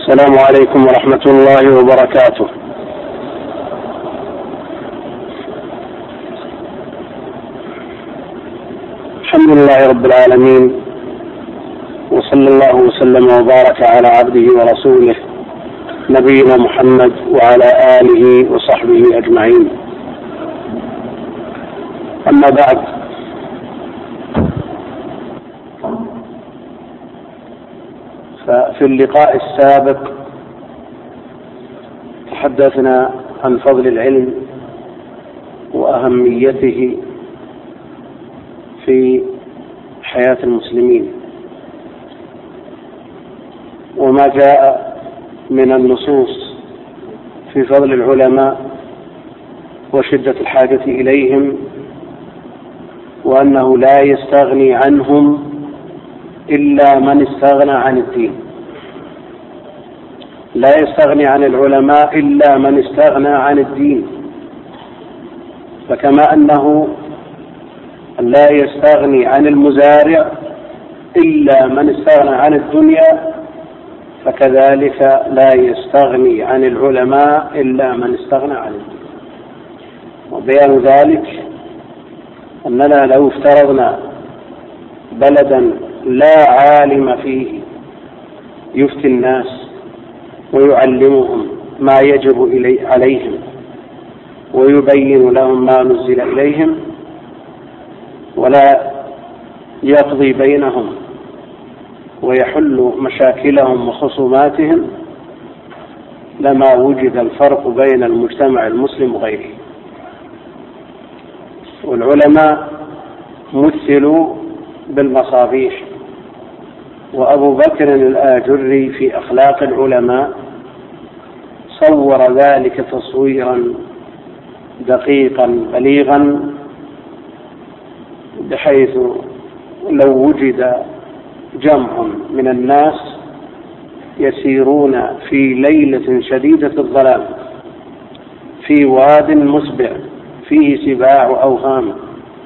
السلام عليكم ورحمة الله وبركاته. الحمد لله رب العالمين، وصلى الله وسلم وبارك على عبده ورسوله نبينا محمد وعلى آله وصحبه أجمعين. أما بعد، ففي اللقاء السابق تحدثنا عن فضل العلم وأهميته في حياة المسلمين، وما جاء من النصوص في فضل العلماء وشدة الحاجة إليهم، وأنه لا يستغني عنهم إلا من استغنى عن الدين. لا يستغني عن العلماء إلا من استغنى عن الدين، فكما أنه لا يستغني عن المزارع إلا من استغنى عن الدنيا، فكذلك لا يستغني عن العلماء إلا من استغنى عن الدين. وبيان ذلك أننا لو افترضنا بلدا لا عالم فيه يفتي الناس ويعلمهم ما يجب عليهم ويبين لهم ما نزل إليهم ولا يقضي بينهم ويحل مشاكلهم وخصوماتهم، لما وجد الفرق بين المجتمع المسلم وغيره. والعلماء مثلوا بالمصابيح، وأبو بكر الآجري في أخلاق العلماء صور ذلك تصويرا دقيقا بليغا، بحيث لو وجد جمع من الناس يسيرون في ليلة شديدة الظلام في واد مسبع فيه سباع أوهام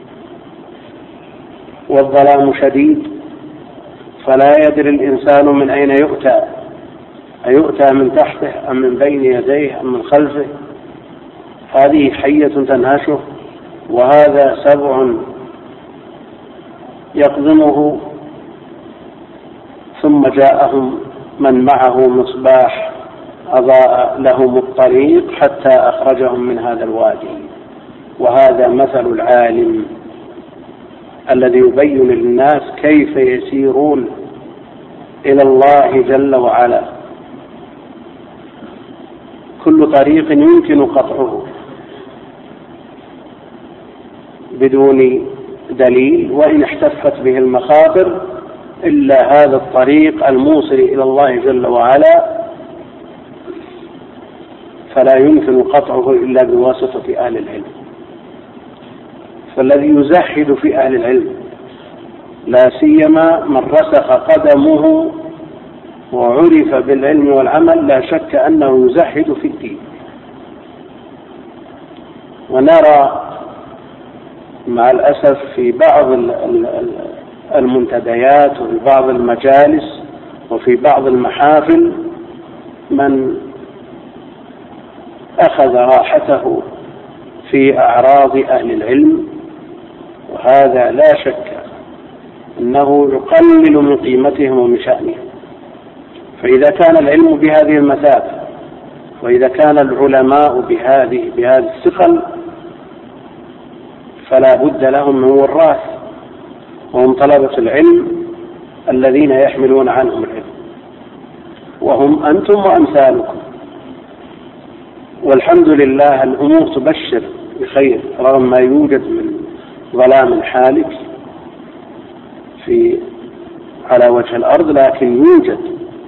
والظلام شديد، فلا يدري الإنسان من أين يؤتى، أيؤتى من تحته أم من بين يديه أم من خلفه، هذه حية تنهشه وهذا سبع يقدمه، ثم جاءهم من معه مصباح أضاء لهم الطريق حتى أخرجهم من هذا الوادي. وهذا مثل العالم الذي يبين للناس كيف يسيرون إلى الله جل وعلا. كل طريق يمكن قطعه بدون دليل، وإن احتفت به المخاطر، إلا هذا الطريق الموصل إلى الله جل وعلا فلا يمكن قطعه إلا بواسطة أهل العلم. فالذي يزهد في أهل العلم، لا سيما من رسخ قدمه وعرف بالعلم والعمل، لا شك أنه يزهد في الدين. ونرى مع الأسف في بعض المنتديات وفي بعض المجالس وفي بعض المحافل من أخذ راحته في أعراض أهل العلم، وهذا لا شك أنه يقلل من قيمتهم ومن شأنهم. فإذا كان العلم بهذه المثابة، وإذا كان العلماء بهذه الثقل، فلا بد لهم من وراث، وهم طلبة العلم الذين يحملون عنهم العلم، وهم أنتم وأمثالكم. والحمد لله الأمور تبشر بخير رغم ما يوجد من ظلام حالك على وجه الأرض، لكن يوجد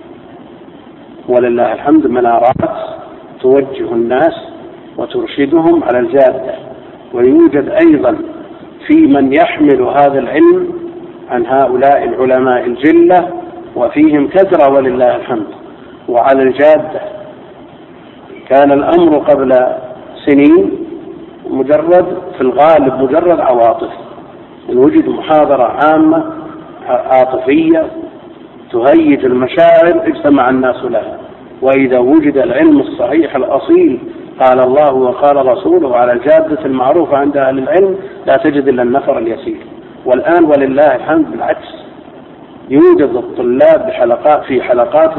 ولله الحمد منارات توجه الناس وترشدهم على الجادة. ويوجد أيضا في من يحمل هذا العلم عن هؤلاء العلماء الجلة، وفيهم كثرة ولله الحمد، وعلى الجادة. كان الأمر قبل سنين في الغالب مجرد عواطف، إن وجد محاضرة عامة عاطفية تهيج المشاعر اجتمع الناس لها، وإذا وجد العلم الصحيح الأصيل قال الله وقال رسوله على الجادة المعروفة عند أهل العلم لا تجد إلا النفر اليسير. والآن ولله الحمد بالعكس، يوجد الطلاب في حلقات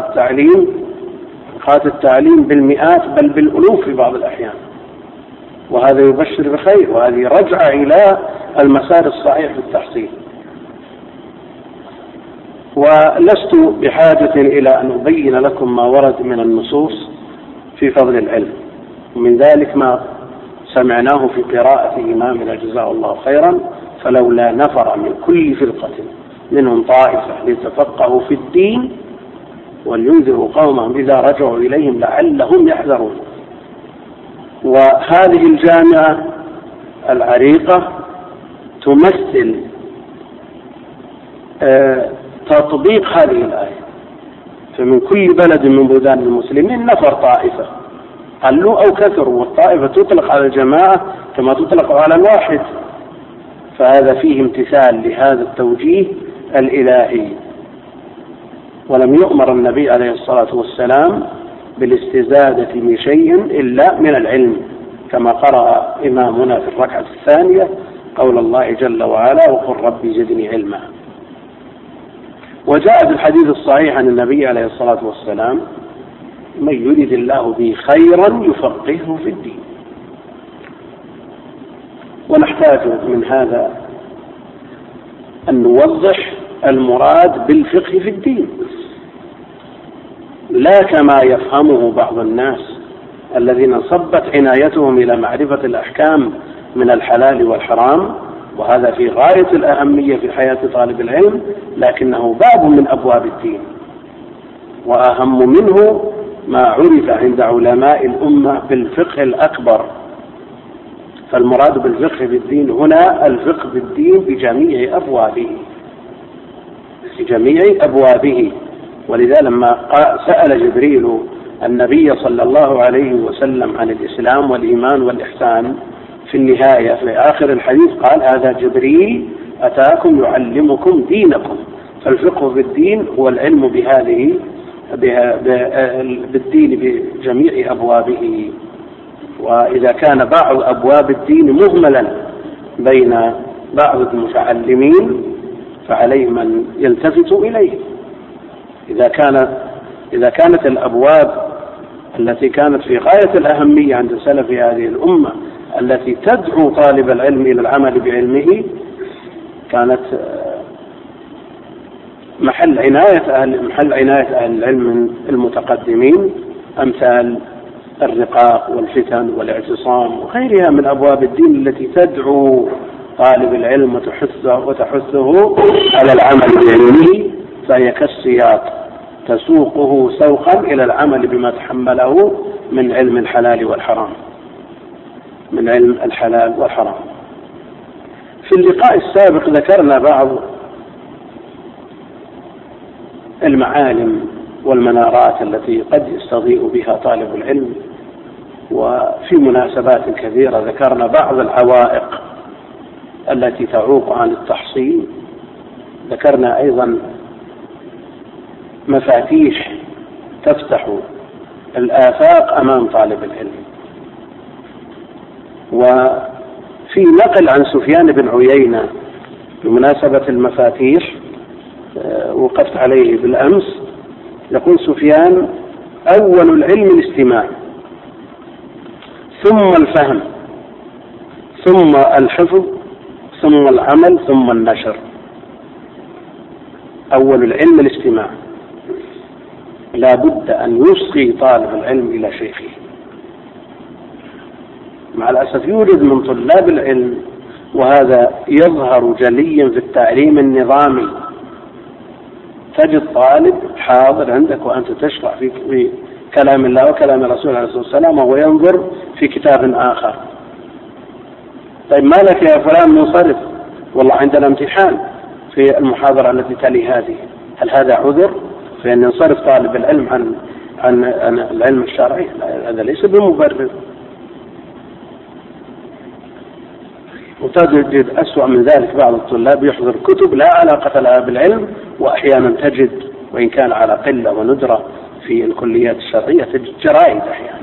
التعليم بالمئات بل بالألوف في بعض الأحيان، وهذا يبشر بخير، وهذه رجعة إلى المسار الصحيح في التحصيل. ولست بحاجة إلى أن أبين لكم ما ورد من النصوص في فضل العلم، ومن ذلك ما سمعناه في قراءة إمامنا جزاه الله خيرا: فلولا نفر من كل فرقة منهم طائفة ليتفقهوا في الدين ولينذروا قومهم إذا رجعوا إليهم لعلهم يحذرون. وهذه الجامعة العريقة تمثل تطبيق هذه الآية. فمن كل بلد من بلدان المسلمين نفر طائفة، قلوا أو كثروا، والطائفة تطلق على الجماعة كما تطلق على الواحد. فهذا فيه امتثال لهذا التوجيه الإلهي. ولم يؤمر النبي عليه الصلاة والسلام بالاستزادة من شيء إلا من العلم، كما قرأ إمامنا في الركعة الثانية قول الله جل وعلا: وقل ربي زدني علما. وجاء في الحديث الصحيح عن النبي عليه الصلاة والسلام: من يريد الله به خيرا يفقهه في الدين. ونحتاج من هذا أن نوضح المراد بالفقه في الدين، لا كما يفهمه بعض الناس الذين انصبت عنايتهم إلى معرفة الأحكام من الحلال والحرام، وهذا في غاية الأهمية في حياة طالب العلم، لكنه باب من أبواب الدين، وأهم منه ما عرف عند علماء الأمة بالفقه الأكبر. فالمراد بالفقه في الدين هنا الفقه في الدين بجميع أبوابه. ولذا لما سأل جبريل النبي صلى الله عليه وسلم عن الإسلام والإيمان والإحسان في النهاية في آخر الحديث قال: هذا جبريل أتاكم يعلمكم دينكم. فالفقه في الدين هو العلم بالدين بجميع أبوابه. وإذا كان بعض أبواب الدين مهملا بين بعض المتعلمين فعليهم أن يلتفتوا إليه. إذا كانت الأبواب التي كانت في غاية الأهمية عند سلف هذه الأمة التي تدعو طالب العلم إلى العمل بعلمه كانت محل عناية أهل العلم المتقدمين، أمثال الرقاق والفتن والاعتصام وغيرها من أبواب الدين التي تدعو طالب العلم وتحثه على العمل بعلمه، فهي كالسياط تسوقه سوقا إلى العمل بما تحمله من علم الحلال والحرام. في اللقاء السابق ذكرنا بعض المعالم والمنارات التي قد يستضيء بها طالب العلم، وفي مناسبات كثيرة ذكرنا بعض العوائق التي تعوق عن التحصيل. ذكرنا أيضا مفاتيح تفتح الآفاق أمام طالب العلم. وفي نقل عن سفيان بن عيينة بمناسبة المفاتيح وقفت عليه بالأمس، يقول سفيان: أول العلم الاستماع، ثم الفهم، ثم الحفظ، ثم العمل، ثم النشر. أول العلم الاستماع، لا بد أن يصغي طالب العلم إلى شيخه. مع الأسف يوجد من طلاب العلم، وهذا يظهر جليا في التعليم النظامي، تجد طالب حاضر عندك وأنت تشرح في كلام الله وكلام الرسول عليه الصلاة والسلام وهو ينظر في كتاب آخر. طيب ما لك يا فلان منصرف؟ والله عندنا امتحان في المحاضرة التي تلي هذه. هل هذا عذر فإن ينصرف طالب العلم عن العلم الشرعي؟ هذا ليس بمبرر. وتجد أسوأ من ذلك بعض الطلاب يحضر كتب لا علاقة لها بالعلم، وأحيانا تجد وإن كان على قلة وندرة في الكليات الشرعية تجد جرائد أحيانا.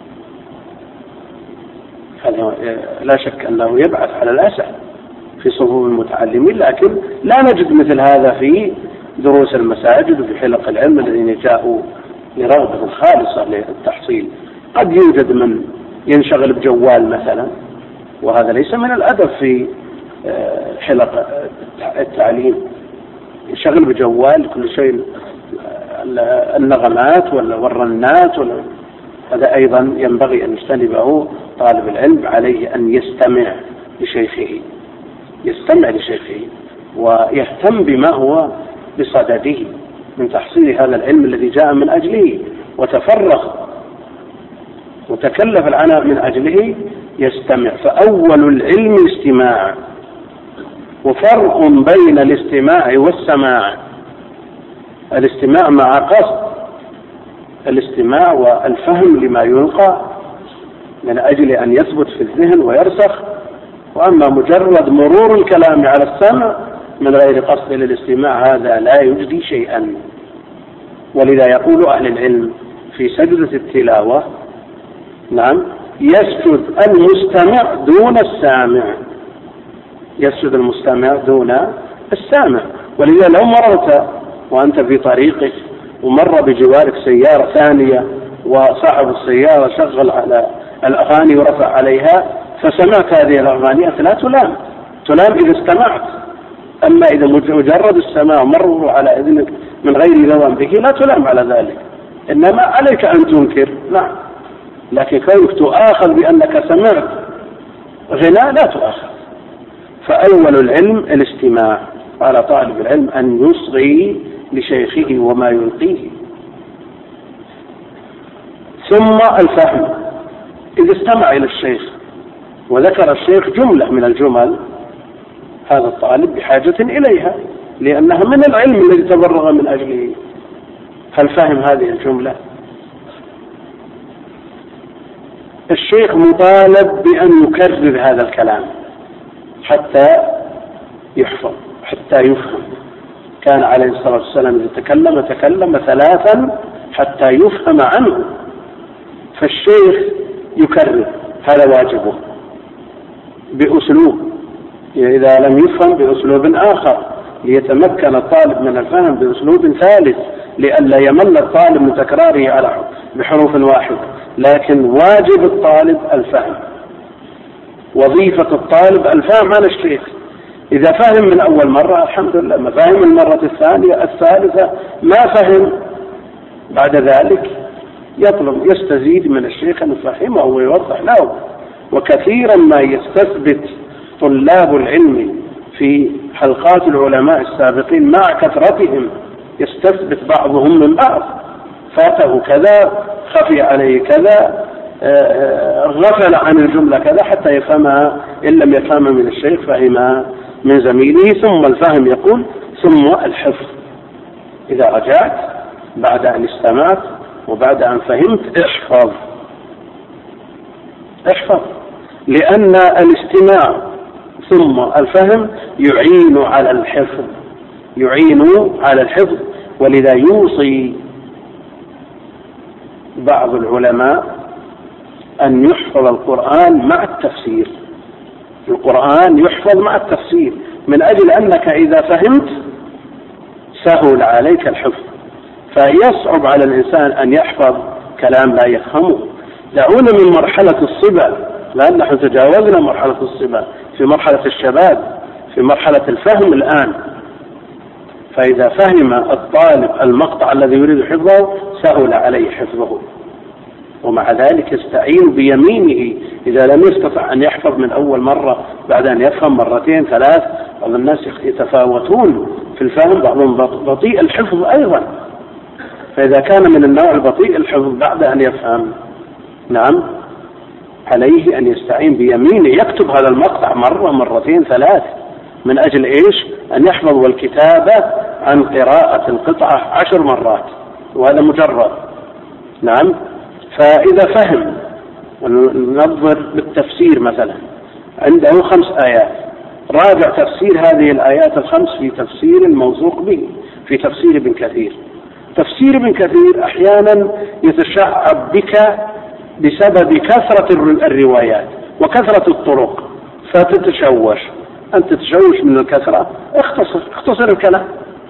هذا لا شك أنه يبعث على الأسى في صفوف المتعلمين، لكن لا نجد مثل هذا في دروس المساجد وفي حلق العلم الذين جاءوا لرغبة خالصة للتحصيل. قد يوجد من ينشغل بجوال مثلا، وهذا ليس من الأدب في حلق التعليم. ينشغل بجوال كل شيء، النغمات والرنات هذا أيضا ينبغي أن يجتنبه طالب العلم. عليه أن يستمع لشيخه ويهتم بما هو بصدده من تحصيل هذا العلم الذي جاء من أجله وتفرغ وتكلف العناء من أجله. يستمع. فأول العلم الاستماع، وفرق بين الاستماع والسماع. الاستماع مع قصد، الاستماع والفهم لما يلقى من أجل أن يثبت في الذهن ويرسخ. وأما مجرد مرور الكلام على السمع من غير قصد للاستماع هذا لا يجدي شيئا. ولذا يقول أهل العلم في سجدة التلاوة نعم يسجد المستمع دون السامع، يسجد المستمع دون السامع. ولذا لو مررت وأنت في طريقك ومر بجوارك سيارة ثانية وصاحب السيارة شغل على الأغاني ورفع عليها فسمعت هذه الأغاني لا تلام إذا استمعت. أما إذا مجرد السماع مروا على إذنك من غير ذوان به لا تلام على ذلك، إنما عليك أن تنكر. نعم، لكن كونك تؤاخذ بأنك سمعت غناء لا تؤاخذ. فأول العلم الاستماع. على طالب العلم أن يصغي لشيخه وما يلقيه. ثم الفهم. إذا استمع إلى الشيخ وذكر الشيخ جملة من الجمل هذا الطالب بحاجة إليها لأنها من العلم الذي تبرغ من أجله. هل فهم هذه الجملة؟ الشيخ مطالب بأن يكرر هذا الكلام حتى يحفظ، حتى يفهم. كان عليه الصلاة والسلام إذا تكلم 3 حتى يفهم عنه. فالشيخ يكرر، هذا واجبه بأسلوب، إذا لم يفهم بأسلوب آخر ليتمكن الطالب من الفهم بأسلوب ثالث لئلا يمل الطالب من تكراره بحروف واحدة. لكن واجب الطالب الفهم، وظيفة الطالب الفهم عن الشيخ. إذا فهم من أول مرة الحمد لله، ما فهم المرة الثانية الثالثة ما فهم بعد ذلك يطلب يستزيد من الشيخ أن يفهمه ويوضح له. وكثيرا ما يستثبت طلاب العلم في حلقات العلماء السابقين مع كثرتهم يستثبت بعضهم من بعض، فاته كذا، خفي عليه كذا، غفل عن الجملة كذا، حتى يفهمها. إن لم يفهمها من الشيخ فهمها من زميله. ثم الفهم يقول ثم الحفظ. إذا رجعت بعد أن استمعت وبعد أن فهمت احفظ، لأن الاستماع ثم الفهم يعين على الحفظ. ولذا يوصي بعض العلماء أن يحفظ القرآن مع التفسير. القرآن يحفظ مع التفسير من أجل أنك إذا فهمت سهل عليك الحفظ. فيصعب على الإنسان أن يحفظ كلام لا يفهمه. دعونا من مرحلة الصبا، لأن نحن تجاوزنا مرحلة الصبا، في مرحلة الشباب، في مرحلة الفهم الآن. فإذا فهم الطالب المقطع الذي يريد حفظه سهل عليه حفظه. ومع ذلك يستعين بيمينه إذا لم يستطع أن يحفظ من أول مرة، بعد أن يفهم 2 3. بعض الناس يتفاوتون في الفهم، بعضهم بطيء الحفظ أيضا. فإذا كان من النوع البطيء الحفظ بعد أن يفهم، نعم، عليه أن يستعين بيمينه، يكتب هذا المقطع 1 2 3 من أجل إيش؟ أن يحفظ. والكتابة عن قراءة القطعة 10 مرات، وهذا مجرد. نعم. فإذا فهم، وننظر بالتفسير مثلا، عنده 5 آيات، راجع تفسير هذه الآيات ال5 في تفسير الموثوق به، في تفسير ابن كثير، تفسير ابن كثير أحيانا يتشعب بك بسبب كثرة الروايات وكثرة الطرق فتتشوش، أنت تتشوش من الكثرة، اختصر الكلام.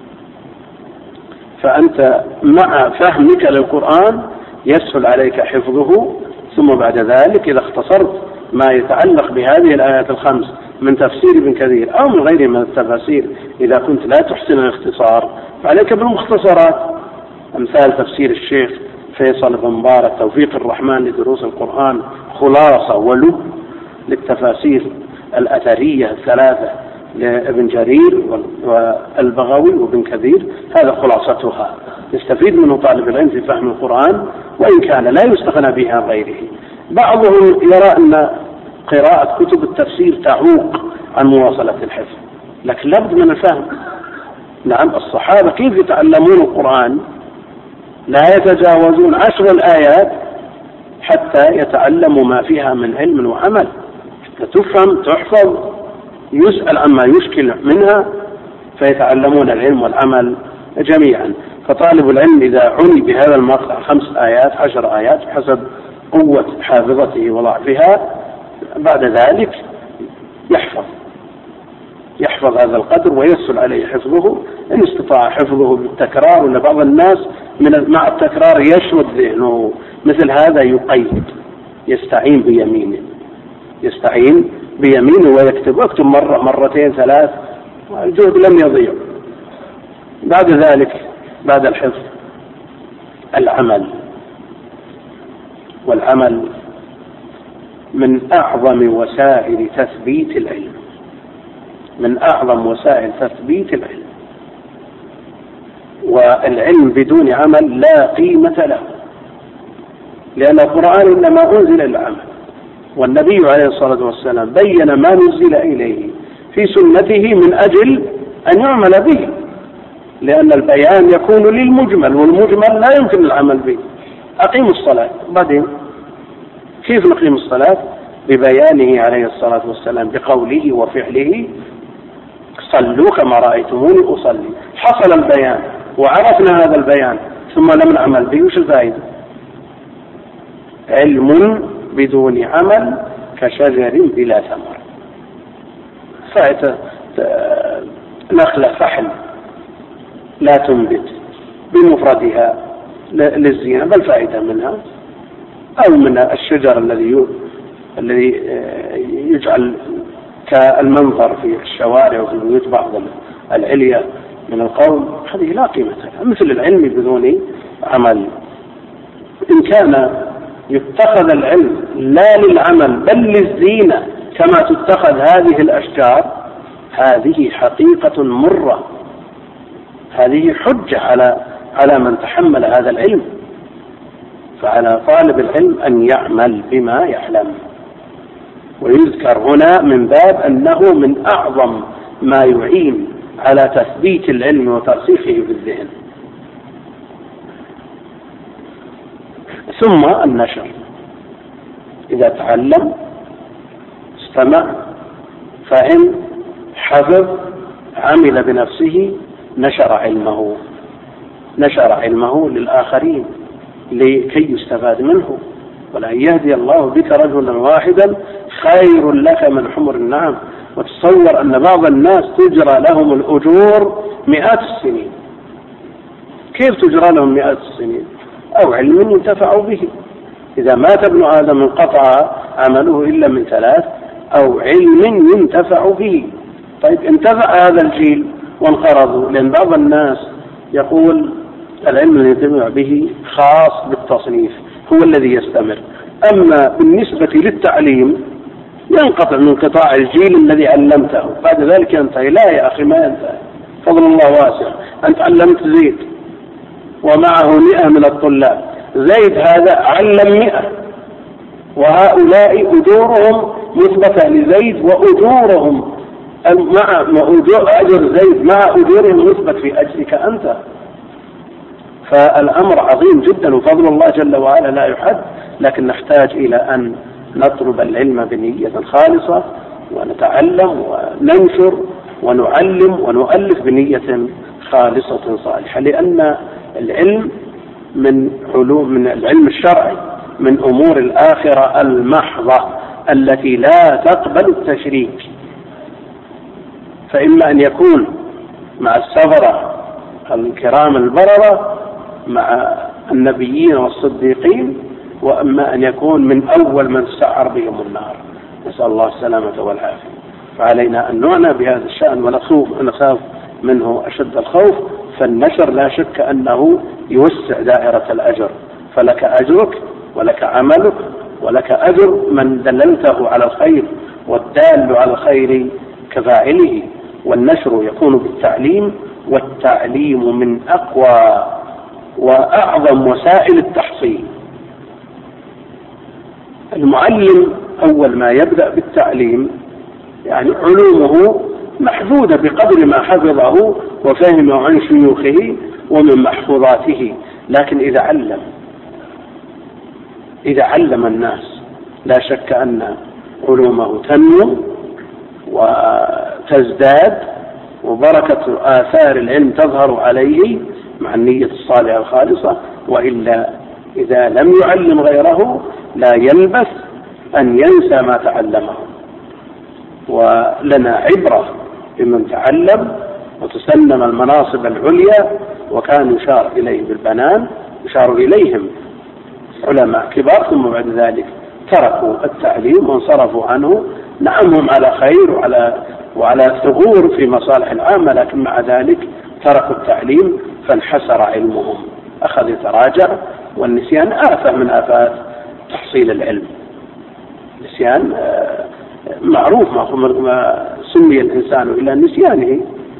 فأنت مع فهمك للقرآن يسهل عليك حفظه، ثم بعد ذلك إذا اختصرت ما يتعلق بهذه الآيات الخمس من تفسير ابن كثير أو من غيره من التفاسير، إذا كنت لا تحسن الاختصار فعليك بالمختصرات، أمثال تفسير الشيخ فيصل بن مبارك توفيق الرحمن لدروس القرآن، خلاصة ولب للتفاسير الأثرية الثلاثة لابن جرير والبغوي وابن كثير، هذا خلاصتها، يستفيد منه طالب العلم في فهم القرآن وإن كان لا يستغنى به عن غيره. بعضهم يرى أن قراءة كتب التفسير تعوق عن مواصلة الحفظ، لكن لابد من الفهم. نعم، الصحابة كيف يتعلمون القرآن؟ لا يتجاوزون 10 الآيات حتى يتعلموا ما فيها من علم وعمل، تفهم تحفظ، يسأل عما يشكل منها، فيتعلمون العلم والعمل جميعا. فطالب العلم إذا عني بهذا المقطع 5 آيات 10 آيات حسب قوة حافظته وضعفها، بعد ذلك يحفظ هذا القدر ويسهل عليه حفظه إن استطاع حفظه بالتكرار. ولا بعض الناس مع التكرار يشرد ذهنه، مثل هذا يقيد، يستعين بيمينه ويكتب مرة مرتين 3، الجهد لم يضيع. بعد ذلك بعد الحفظ والعمل من أعظم وسائل تثبيت العلم، والعلم بدون عمل لا قيمة له، لأن القرآن إنما أنزل للعمل، والنبي عليه الصلاة والسلام بين ما نزل إليه في سنته من أجل أن يعمل به، لأن البيان يكون للمجمل، والمجمل لا يمكن العمل به. أقيموا الصلاة، بعدين كيف نقيم الصلاة؟ ببيانه عليه الصلاة والسلام بقوله وفعله، صلوا كما رأيتموني أصلي. حصل البيان وعرفنا هذا البيان ثم لم نعمل به، وش الفائدة؟ علم بدون عمل كشجر بلا ثمر. نخلة فحل لا تنبت بمفردها للزينة، بل فائدة منها، أو من الشجر الذي يجعل كالمنظر في الشوارع وفي البيوت بعض العليا من القوم، هذه لا قيمة لها. مثل العلم بدون عمل. إن كان يتخذ العلم لا للعمل بل للزينة كما تتخذ هذه الأشجار، هذه حقيقة مرة، هذه حجة على من تحمل هذا العلم. فعلى طالب العلم أن يعمل بما يعلم. ويذكر هنا من باب أنه من أعظم ما يعين على تثبيت العلم وترسيخه في الذهن. ثم النشر، إذا تعلم استمع فهم حفظ عمل بنفسه نشر علمه للآخرين لكي يستفاد منه. ولأن يهدي الله بك رجلا واحدا خير لك من حمر النعم. وتصور أن بعض الناس تجرى لهم الأجور 100 السنين. كيف تجرى لهم 100 السنين؟ أو علم ينتفع به. إذا مات ابن آدم انقطع عمله إلا من 3، أو علم ينتفع به. طيب انتفع هذا الجيل وانقرضوا، لأن بعض الناس يقول العلم الذي ينتفع به خاص بالتصنيف هو الذي يستمر، أما بالنسبة للتعليم ينقطع من قطاع الجيل الذي علمته، بعد ذلك ينتهي. لا يا أخي، ما ينتهي، فضل الله واسع. أنت علمت زيد ومعه 100 من الطلاب، زيد هذا علم 100، وهؤلاء أجورهم مثبتة لزيد، وأجورهم مع أجر زيد مع أجورهم مثبت في أجرك أنت. فالأمر عظيم جدا، وفضل الله جل وعلا لا يحد، لكن نحتاج إلى أن نطلب العلم بنية خالصة، ونتعلم وننشر ونعلم ونؤلف بنية خالصة صالحة، لأن العلم من العلم الشرعي من أمور الآخرة المحضة التي لا تقبل التشريك. فإما أن يكون مع السفرة الكرام البررة مع النبيين والصديقين، وأما أن يكون من أول من سعر بهم النار، نسأل الله السلامة والعافية. فعلينا أن نعنى بهذا الشأن ونخاف منه أشد الخوف. فالنشر لا شك أنه يوسع دائرة الأجر، فلك أجرك ولك عملك ولك أجر من دللته على الخير، والدال على الخير كفاعله. والنشر يكون بالتعليم، والتعليم من أقوى وأعظم وسائل التحصيل. المعلم أول ما يبدأ بالتعليم يعني علومه محدودة بقدر ما حفظه وفهمه عن شيوخه ومن محفوظاته، لكن إذا علم الناس لا شك أن علومه تنمو وتزداد، وبركة آثار العلم تظهر عليه مع النية الصالحة الخالصة. وإلا إذا لم يعلم غيره لا يلبث أن ينسى ما تعلمه. ولنا عبرة بمن تعلم وتسلم المناصب العليا وكان يشار إليه بالبنان، يشار إليهم علماء كبار ثم بعد ذلك تركوا التعليم وانصرفوا عنه. نعم هم على خير وعلى ثغور في مصالح العامة، لكن مع ذلك تركوا التعليم فانحسر علمهم، أخذ يتراجع. والنسيان آفة من آفات تحصيل العلم. النسيان معروف، ما سمي الإنسان إلا نسيانه.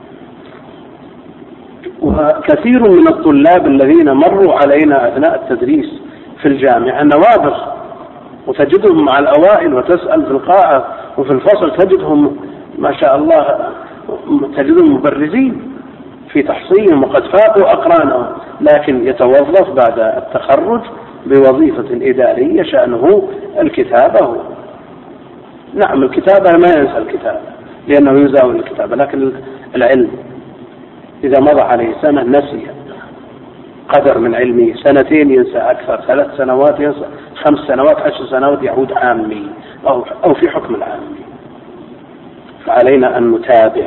وكثير من الطلاب الذين مروا علينا أثناء التدريس في الجامعة نوابغ، وتجدهم مع الأوائل، وتسأل في القاعة وفي الفصل تجدهم ما شاء الله، تجدهم مبرزين في تحصيلهم وقد فاقوا أقرانهم، لكن يتوظف بعد التخرج بوظيفة إدارية شأنه الكتابة. نعم الكتابة ما ينسى الكتابة لأنه يزاول الكتابة، لكن العلم إذا مضى عليه سنة نسي قدر من علمه، سنتين ينسى أكثر، 3 سنوات ينسى، 5 سنوات، 10 سنوات يعود عامي أو في حكم العامي. فعلينا أن نتابع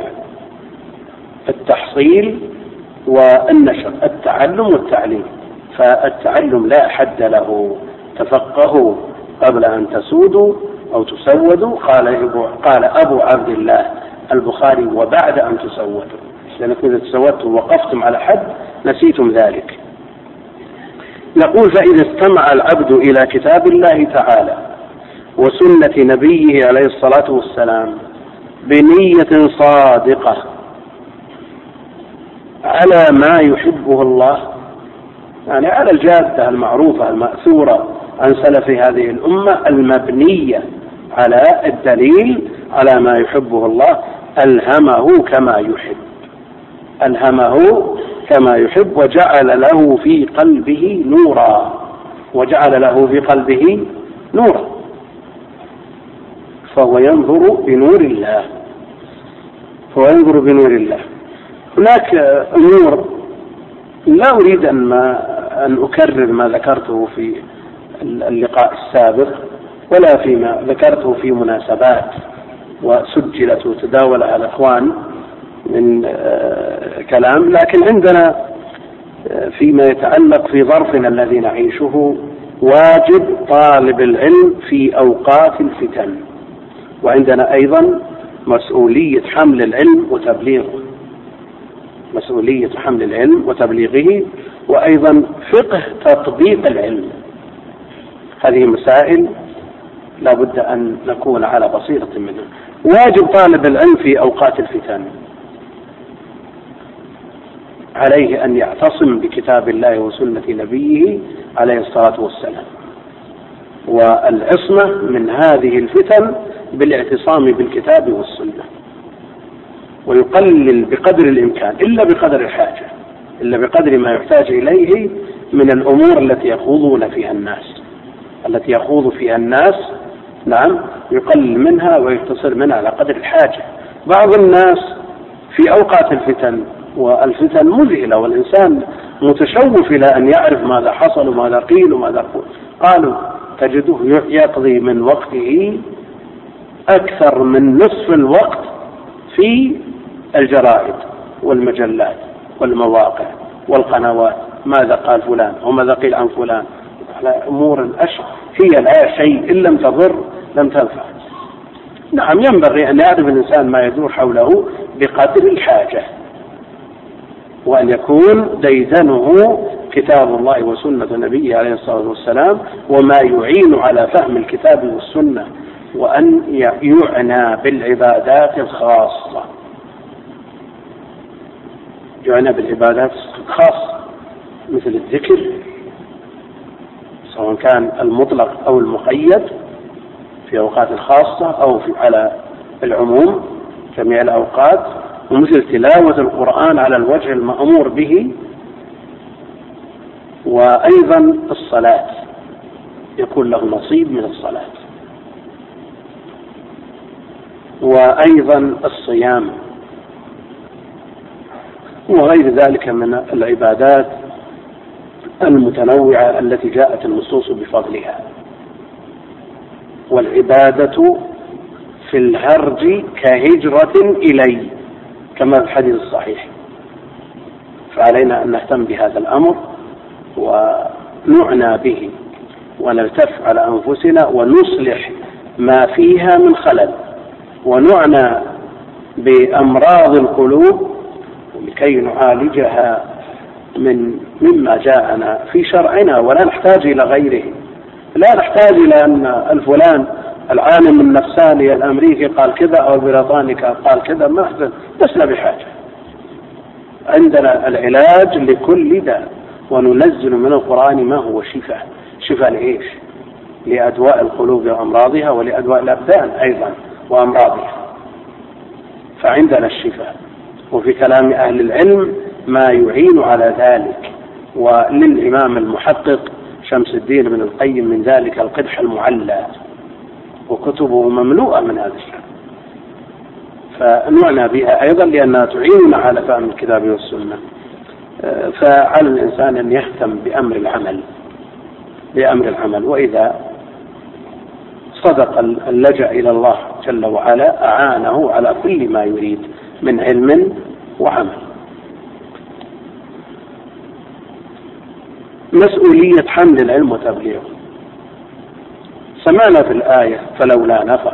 التحصيل والنشر، التعلم والتعليم. فالتعلم لا حد له، تفقهوا قبل أن تسودوا أو تسودوا، قال أبو عبد الله البخاري وبعد أن تسودوا، لأنكم إذا تسودتم وقفتم على حد نسيتم ذلك. نقول فإذا استمع العبد إلى كتاب الله تعالى وسنة نبيه عليه الصلاة والسلام بنية صادقة على ما يحبه الله، يعني على الجادة المعروفة المأثورة عن سلف هذه الأمة المبنية على الدليل على ما يحبه الله، ألهمه كما يحب وجعل له في قلبه نورا، فهو ينظر بنور الله. هناك أمور لا أريد أن أكرر ما ذكرته في اللقاء السابق ولا فيما ذكرته في مناسبات وسجلت وتداولها الأخوان من كلام، لكن عندنا فيما يتعلق في ظرفنا الذي نعيشه واجب طالب العلم في أوقات الفتن، وعندنا أيضا مسؤولية حمل العلم وتبليغه، وأيضا فقه تطبيق العلم. هذه مسائل لا بد أن نكون على بصيرة منها. واجب طالب العلم في أوقات الفتن عليه أن يعتصم بكتاب الله وسنة نبيه عليه الصلاة والسلام، والعصمة من هذه الفتن بالاعتصام بالكتاب والسنة، ويقلل بقدر الإمكان إلا بقدر الحاجة، إلا بقدر ما يحتاج إليه من الأمور التي يخوض فيها الناس. نعم يقلل منها ويقتصر منها على قدر الحاجة. بعض الناس في أوقات الفتن، والفتن مذهلة والإنسان متشوف إلى أن يعرف ماذا حصل وماذا قيل وماذا قول. قالوا تجده يقضي من وقته أكثر من نصف الوقت في الجرائد والمجلات والمواقع والقنوات، ماذا قال فلان وماذا قيل عن فلان، على أمور هي لا شيء إن لم تضر لم تنفع. نعم ينبغي أن يعرف الإنسان ما يدور حوله بقدر الحاجة، وأن يكون ديدنه كتاب الله وسنة نبيه عليه الصلاة والسلام وما يعين على فهم الكتاب والسنة، وأن يعنى بالعبادات الخاصة، يعنى بالعبادات الخاصة مثل الذكر سواء كان المطلق أو المقيد في أوقات الخاصة أو على العموم جميع الأوقات، ومثل تلاوة القرآن على الوجه المأمور به، وأيضا الصلاة يكون له نصيب من الصلاة، وأيضا الصيام وغير ذلك من العبادات المتنوعة التي جاءت النصوص بفضلها. والعبادة في الهرج كهجرة إلي كما في الحديث الصحيح، فعلينا أن نهتم بهذا الأمر ونعنى به ونلتف على أنفسنا ونصلح ما فيها من خلل، ونعنى بأمراض القلوب لكي نعالجها مما جاءنا في شرعنا، ولا نحتاج إلى غيره. لا نحتاج إلى أن الفلان العالم النفساني الأمريكي قال كذا أو البريطاني قال كذا، ما نحتاج، لسنا بحاجة. عندنا العلاج لكل داء، وننزل من القرآن ما هو شفاء. شفاء لإيش؟ لأدواء القلوب وأمراضها، ولأدواء الأبدان أيضا وأمراضها، فعندنا الشفاء. وفي كلام أهل العلم ما يعين على ذلك، وللإمام المحقق شمس الدين بن القيم من ذلك القدح المعلى، وكتبه مملوءة من هذا الشيء، فنعنى بها أيضا لأنها تعيننا على فهم الكتاب والسنة. فعلى الإنسان أن يهتم بأمر العمل، وإذا صدق اللجأ إلى الله جل وعلا أعانه على كل ما يريد من علم وعمل. مسؤولية حمل العلم وتبليغه. سمعنا في الآية فلولا نفر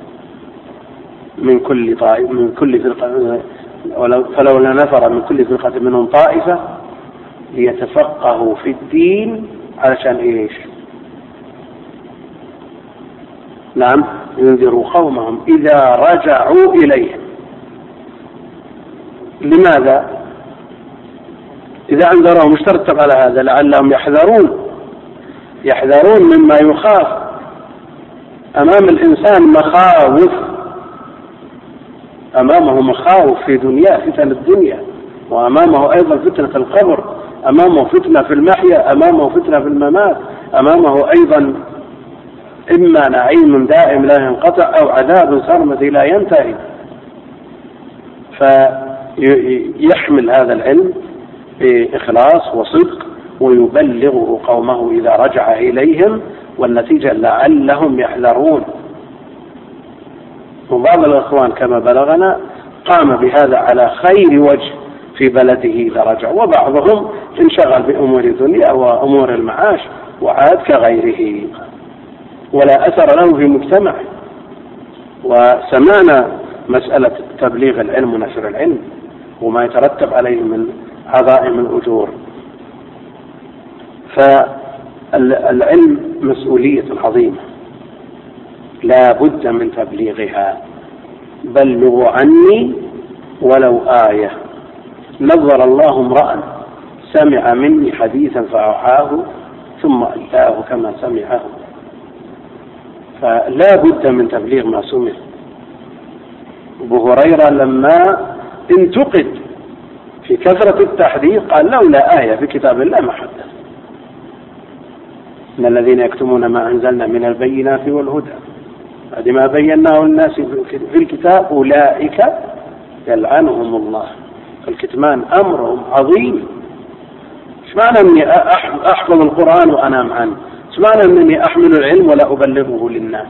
من كل فرقة، فلولا نفر من كل فرقة منهم طائفة ليتفقهوا في الدين، علشان إيش؟ نعم، ينذروا قومهم إذا رجعوا إليهم. لماذا؟ إذا أنذرهم مش ترتب على هذا لعلهم يحذرون مما يخاف. أمام الإنسان مخاوف، أمامه مخاوف في دنياه، فتن الدنيا، وأمامه أيضا فتنة القبر، أمامه فتنة في المحيا، أمامه فتنة في الممات، أمامه أيضا إما نعيم دائم لا ينقطع أو عذاب سرمدي لا ينتهي. فيحمل هذا العلم بإخلاص وصدق ويبلغه قومه إذا رجع إليهم، والنتيجة لعلهم يحذرون. وبعض الأخوان كما بلغنا قام بهذا على خير وجه في بلده إذا رجع، وبعضهم انشغل بأمور الدنيا وأمور المعاش وعاد كغيره ولا أثر له في مجتمعه. وسمعنا مسألة تبليغ العلم ونشر العلم وما يترتب عليه من عظائم الأجور. فالعلم مسؤولية عظيمة لا بد من تبليغها. بلغوا عني ولو آية. نظر الله امرأ سمع مني حديثا فأوعاه ثم أتاه كما سمعه. فلا بد من تبليغ ما سمع. أبو هريرة لما انتقد في كثرة التحديث قال لولا آية في كتاب الله ما حدث. إن الذين يكتمون ما أنزلنا من البينات والهدى بعد ما بيناه الناس في الكتاب أولئك يلعنهم الله. الكتمان أمرهم عظيم، ايش معنى اني احفظ القرآن وانام عنه؟ ايش معنى اني احمل العلم ولا ابلغه للناس؟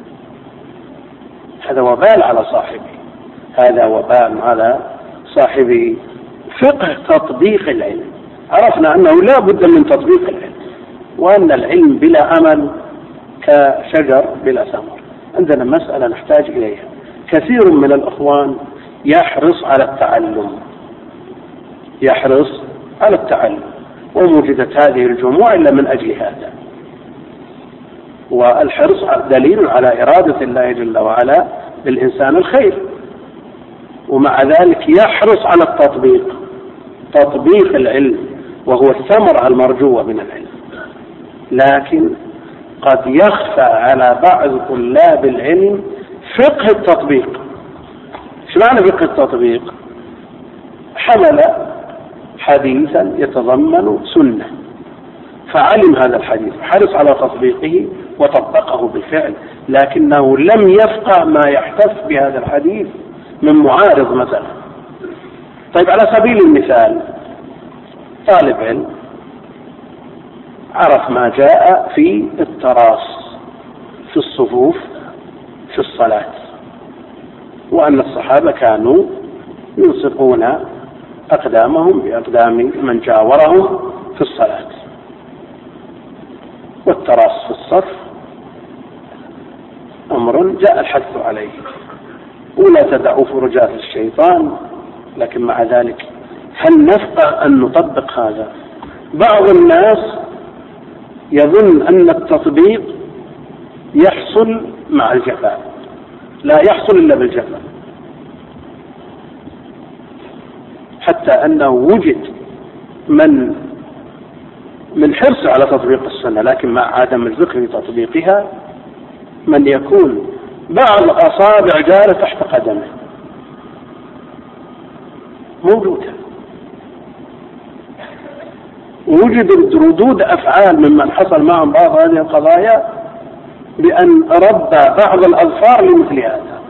هذا وبال على صاحبه، هذا وبال على صاحبه. فقه تطبيق العلم، عرفنا انه لا بد من تطبيق العلم، وان العلم بلا عمل كشجر بلا ثمر. عندنا مسألة نحتاج اليها. كثير من الاخوان يحرص على التعلم، يحرص على التعلم، ووجدت هذه الجموع إلا من أجل هذا. والحرص دليل على إرادة الله جل وعلا للإنسان الخير، ومع ذلك يحرص على التطبيق، تطبيق العلم، وهو الثمرة المرجوة من العلم. لكن قد يخفى على بعض طلاب العلم فقه التطبيق. ايش معنى فقه التطبيق؟ حمل حديثا يتضمن سنة، فعلم هذا الحديث، حرص على تطبيقه وطبقه بالفعل، لكنه لم يفقه ما يحتف بهذا الحديث من معارض مثلا. طيب على سبيل المثال، طالب علم عرف ما جاء في التراص في الصفوف في الصلاة، وأن الصحابة كانوا يلصقون أقدامهم بأقدام من جاورهم في الصلاة، والتراص في الصف أمر جاء الحث عليه، ولا تدعوا فرجات الشيطان. لكن مع ذلك هل نفقه أن نطبق هذا؟ بعض الناس يظن أن التطبيق يحصل مع الجفاء، لا يحصل إلا بالجفاء، حتى أنه وجد من حرص على تطبيق السنة، لكن مع عدم الفقه في تطبيقها، من يكون بعض أصابع جارة تحت قدمه موجودة. وجد ردود أفعال ممن حصل معهم بعض هذه القضايا بأن ربى بعض الأظفار لمثل هذا.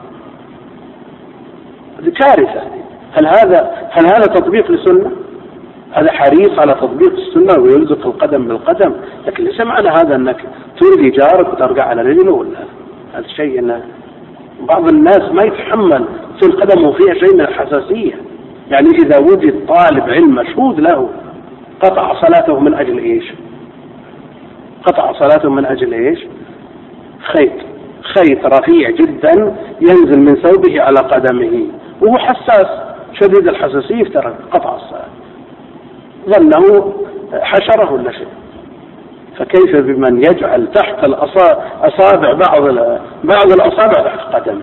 هذه كارثة. هل هذا تطبيق للسنة؟ هذا حريص على تطبيق السنة ويلزق القدم بالقدم، لكن ليس معنى هذا أنك تلغي جارك وترجع على رجله، ولا هذا شيء إن بعض الناس ما يتحمل في القدم وفيها شيء من الحساسية. يعني إذا وجد طالب علم مشهود له قطع صلاته من أجل إيش؟ قطع صلاته من أجل إيش؟ خيط رفيع جدا ينزل من ثوبه على قدمه، وهو حساس شديد الحساسية، ترى قطع الصلاة، ظنه حشره ولا شيء. فكيف بمن يجعل تحت الأصابع بعض الأصابع تحت قدمه،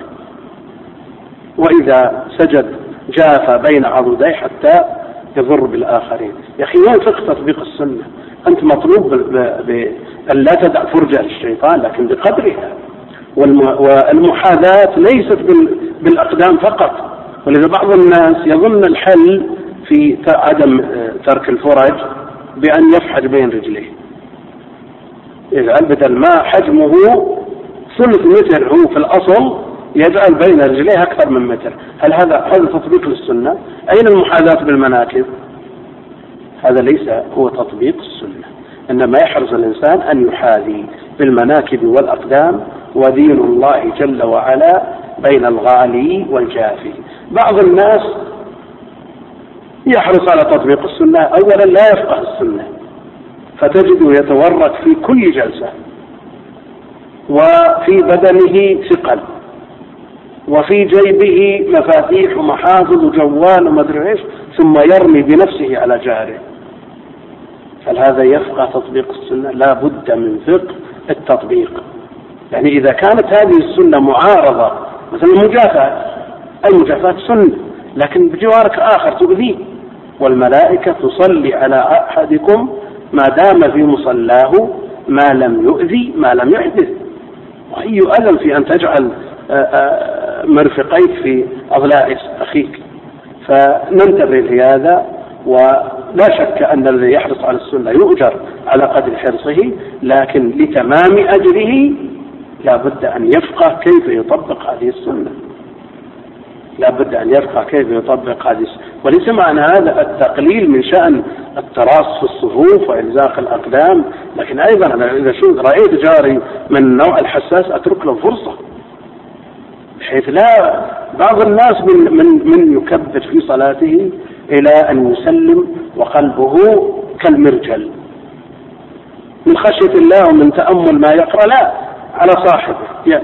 وإذا سجد جاف بين عضديه حتى يضر بالآخرين؟ يا أخي وين فقه تطبيق السنة؟ أنت مطلوب بأن لا تدع فرجة للشيطان، لكن بقدرها. والمحاذاة ليست بالأقدام فقط، ولذا بعض الناس يظن الحل في عدم ترك الفرج بأن يفحج بين رجليه، يجعل بدل ما حجمه ثلث متر هو في الأصل يجعل بين رجليه أكثر من متر. هل هذا تطبيق للسنة؟ أين المحاذاة بالمناكب؟ هذا ليس هو تطبيق السنة، إنما يحرص الإنسان أن يحاذي بالمناكب والأقدام، ودين الله جل وعلا بين الغالي والجافي. بعض الناس يحرص على تطبيق السنة، أولا لا يفقه السنة، فتجده يتورط في كل جلسة، وفي بدنه ثقل، وفي جيبه مفاتيح ومحافظ وجوال ومدري ايش، ثم يرمي بنفسه على جاره. هل هذا يفقه تطبيق السنة؟ لا بد من فقه التطبيق. يعني إذا كانت هذه السنة معارضة، مثلا المجافاة سنة، لكن بجوارك آخر تؤذيه، والملائكة تصلي على أحدكم ما دام في مصلاه ما لم يؤذي ما لم يحدث. وأي ألم في أن تجعل مرفقيك في أضلاع أخيك؟ فننتبه لهذا، ولا شك أن الذي يحرص على السنة يؤجر على قدر حرصه، لكن لتمام أجره لا بد أن يفقه كيف يطبق هذه السنة، لا بد أن يفقه كيف يطبق هذه السنة. وليس معنى هذا التقليل من شأن التراص في الصفوف وإلزاق الأقدام، لكن أيضا أنا إذا رأيت جاري من النوع الحساس أترك له فرصة، بحيث لا بعض الناس من يكبر في صلاته إلى أن يسلم وقلبه كالمرجل من خشية الله ومن تأمل ما يقرأ، لا على صاحبه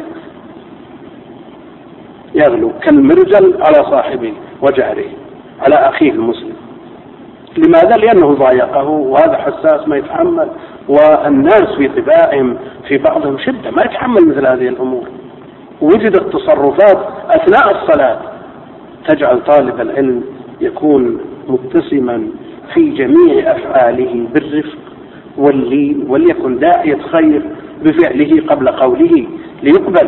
يغلو كالمرجل على صاحبه وجاره على أخيه المسلم. لماذا؟ لأنه ضايقه وهذا حساس ما يتحمل، والناس في طباعهم في بعضهم شدة ما يتحمل مثل هذه الأمور. وجدت تصرفات أثناء الصلاة تجعل طالب العلم يكون متسما في جميع أفعاله بالرفق واللين، وليكن داعية خير بفعله قبل قوله ليقبل.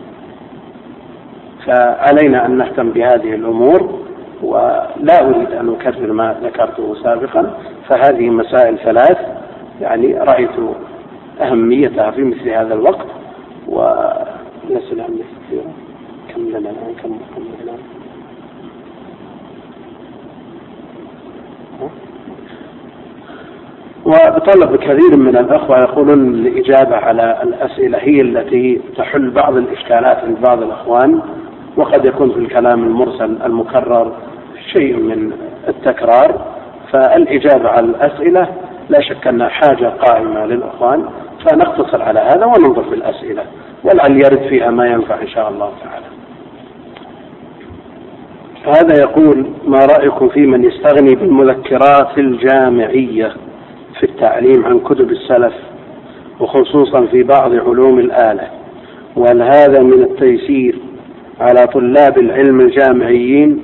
فعلينا أن نهتم بهذه الأمور، ولا أريد أن أكرر ما ذكرته سابقا. فهذه مسائل ثلاث يعني رأيت أهميتها في مثل هذا الوقت، ونسأل عن كثيرا. كم لنا الآن؟ كم لنا؟ وبطلب كثير من الأخوة يقولون الإجابة على الأسئلة هي التي تحل بعض الإشكالات عند بعض الأخوان، وقد يكون في الكلام المرسل المكرر شيء من التكرار. فالإجابة على الأسئلة لا شك أنها حاجة قائمة للأخوان، فنقتصر على هذا وننظر في الأسئلة ولعل يرد فيها ما ينفع إن شاء الله تعالى. هذا يقول: ما رأيكم في من يستغني بالمذكرات الجامعية في التعليم عن كتب السلف وخصوصا في بعض علوم الآلة، وهل هذا من التيسير على طلاب العلم الجامعيين؟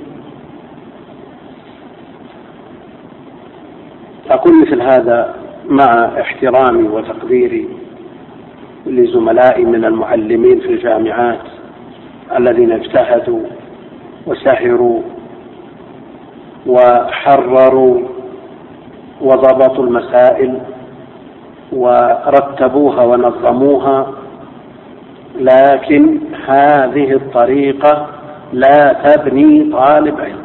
أقول مثل هذا مع احترامي وتقديري لزملائي من المعلمين في الجامعات الذين اجتهدوا وسهروا وحرروا وضبطوا المسائل ورتبوها ونظموها، لكن هذه الطريقة لا تبني طالب علم.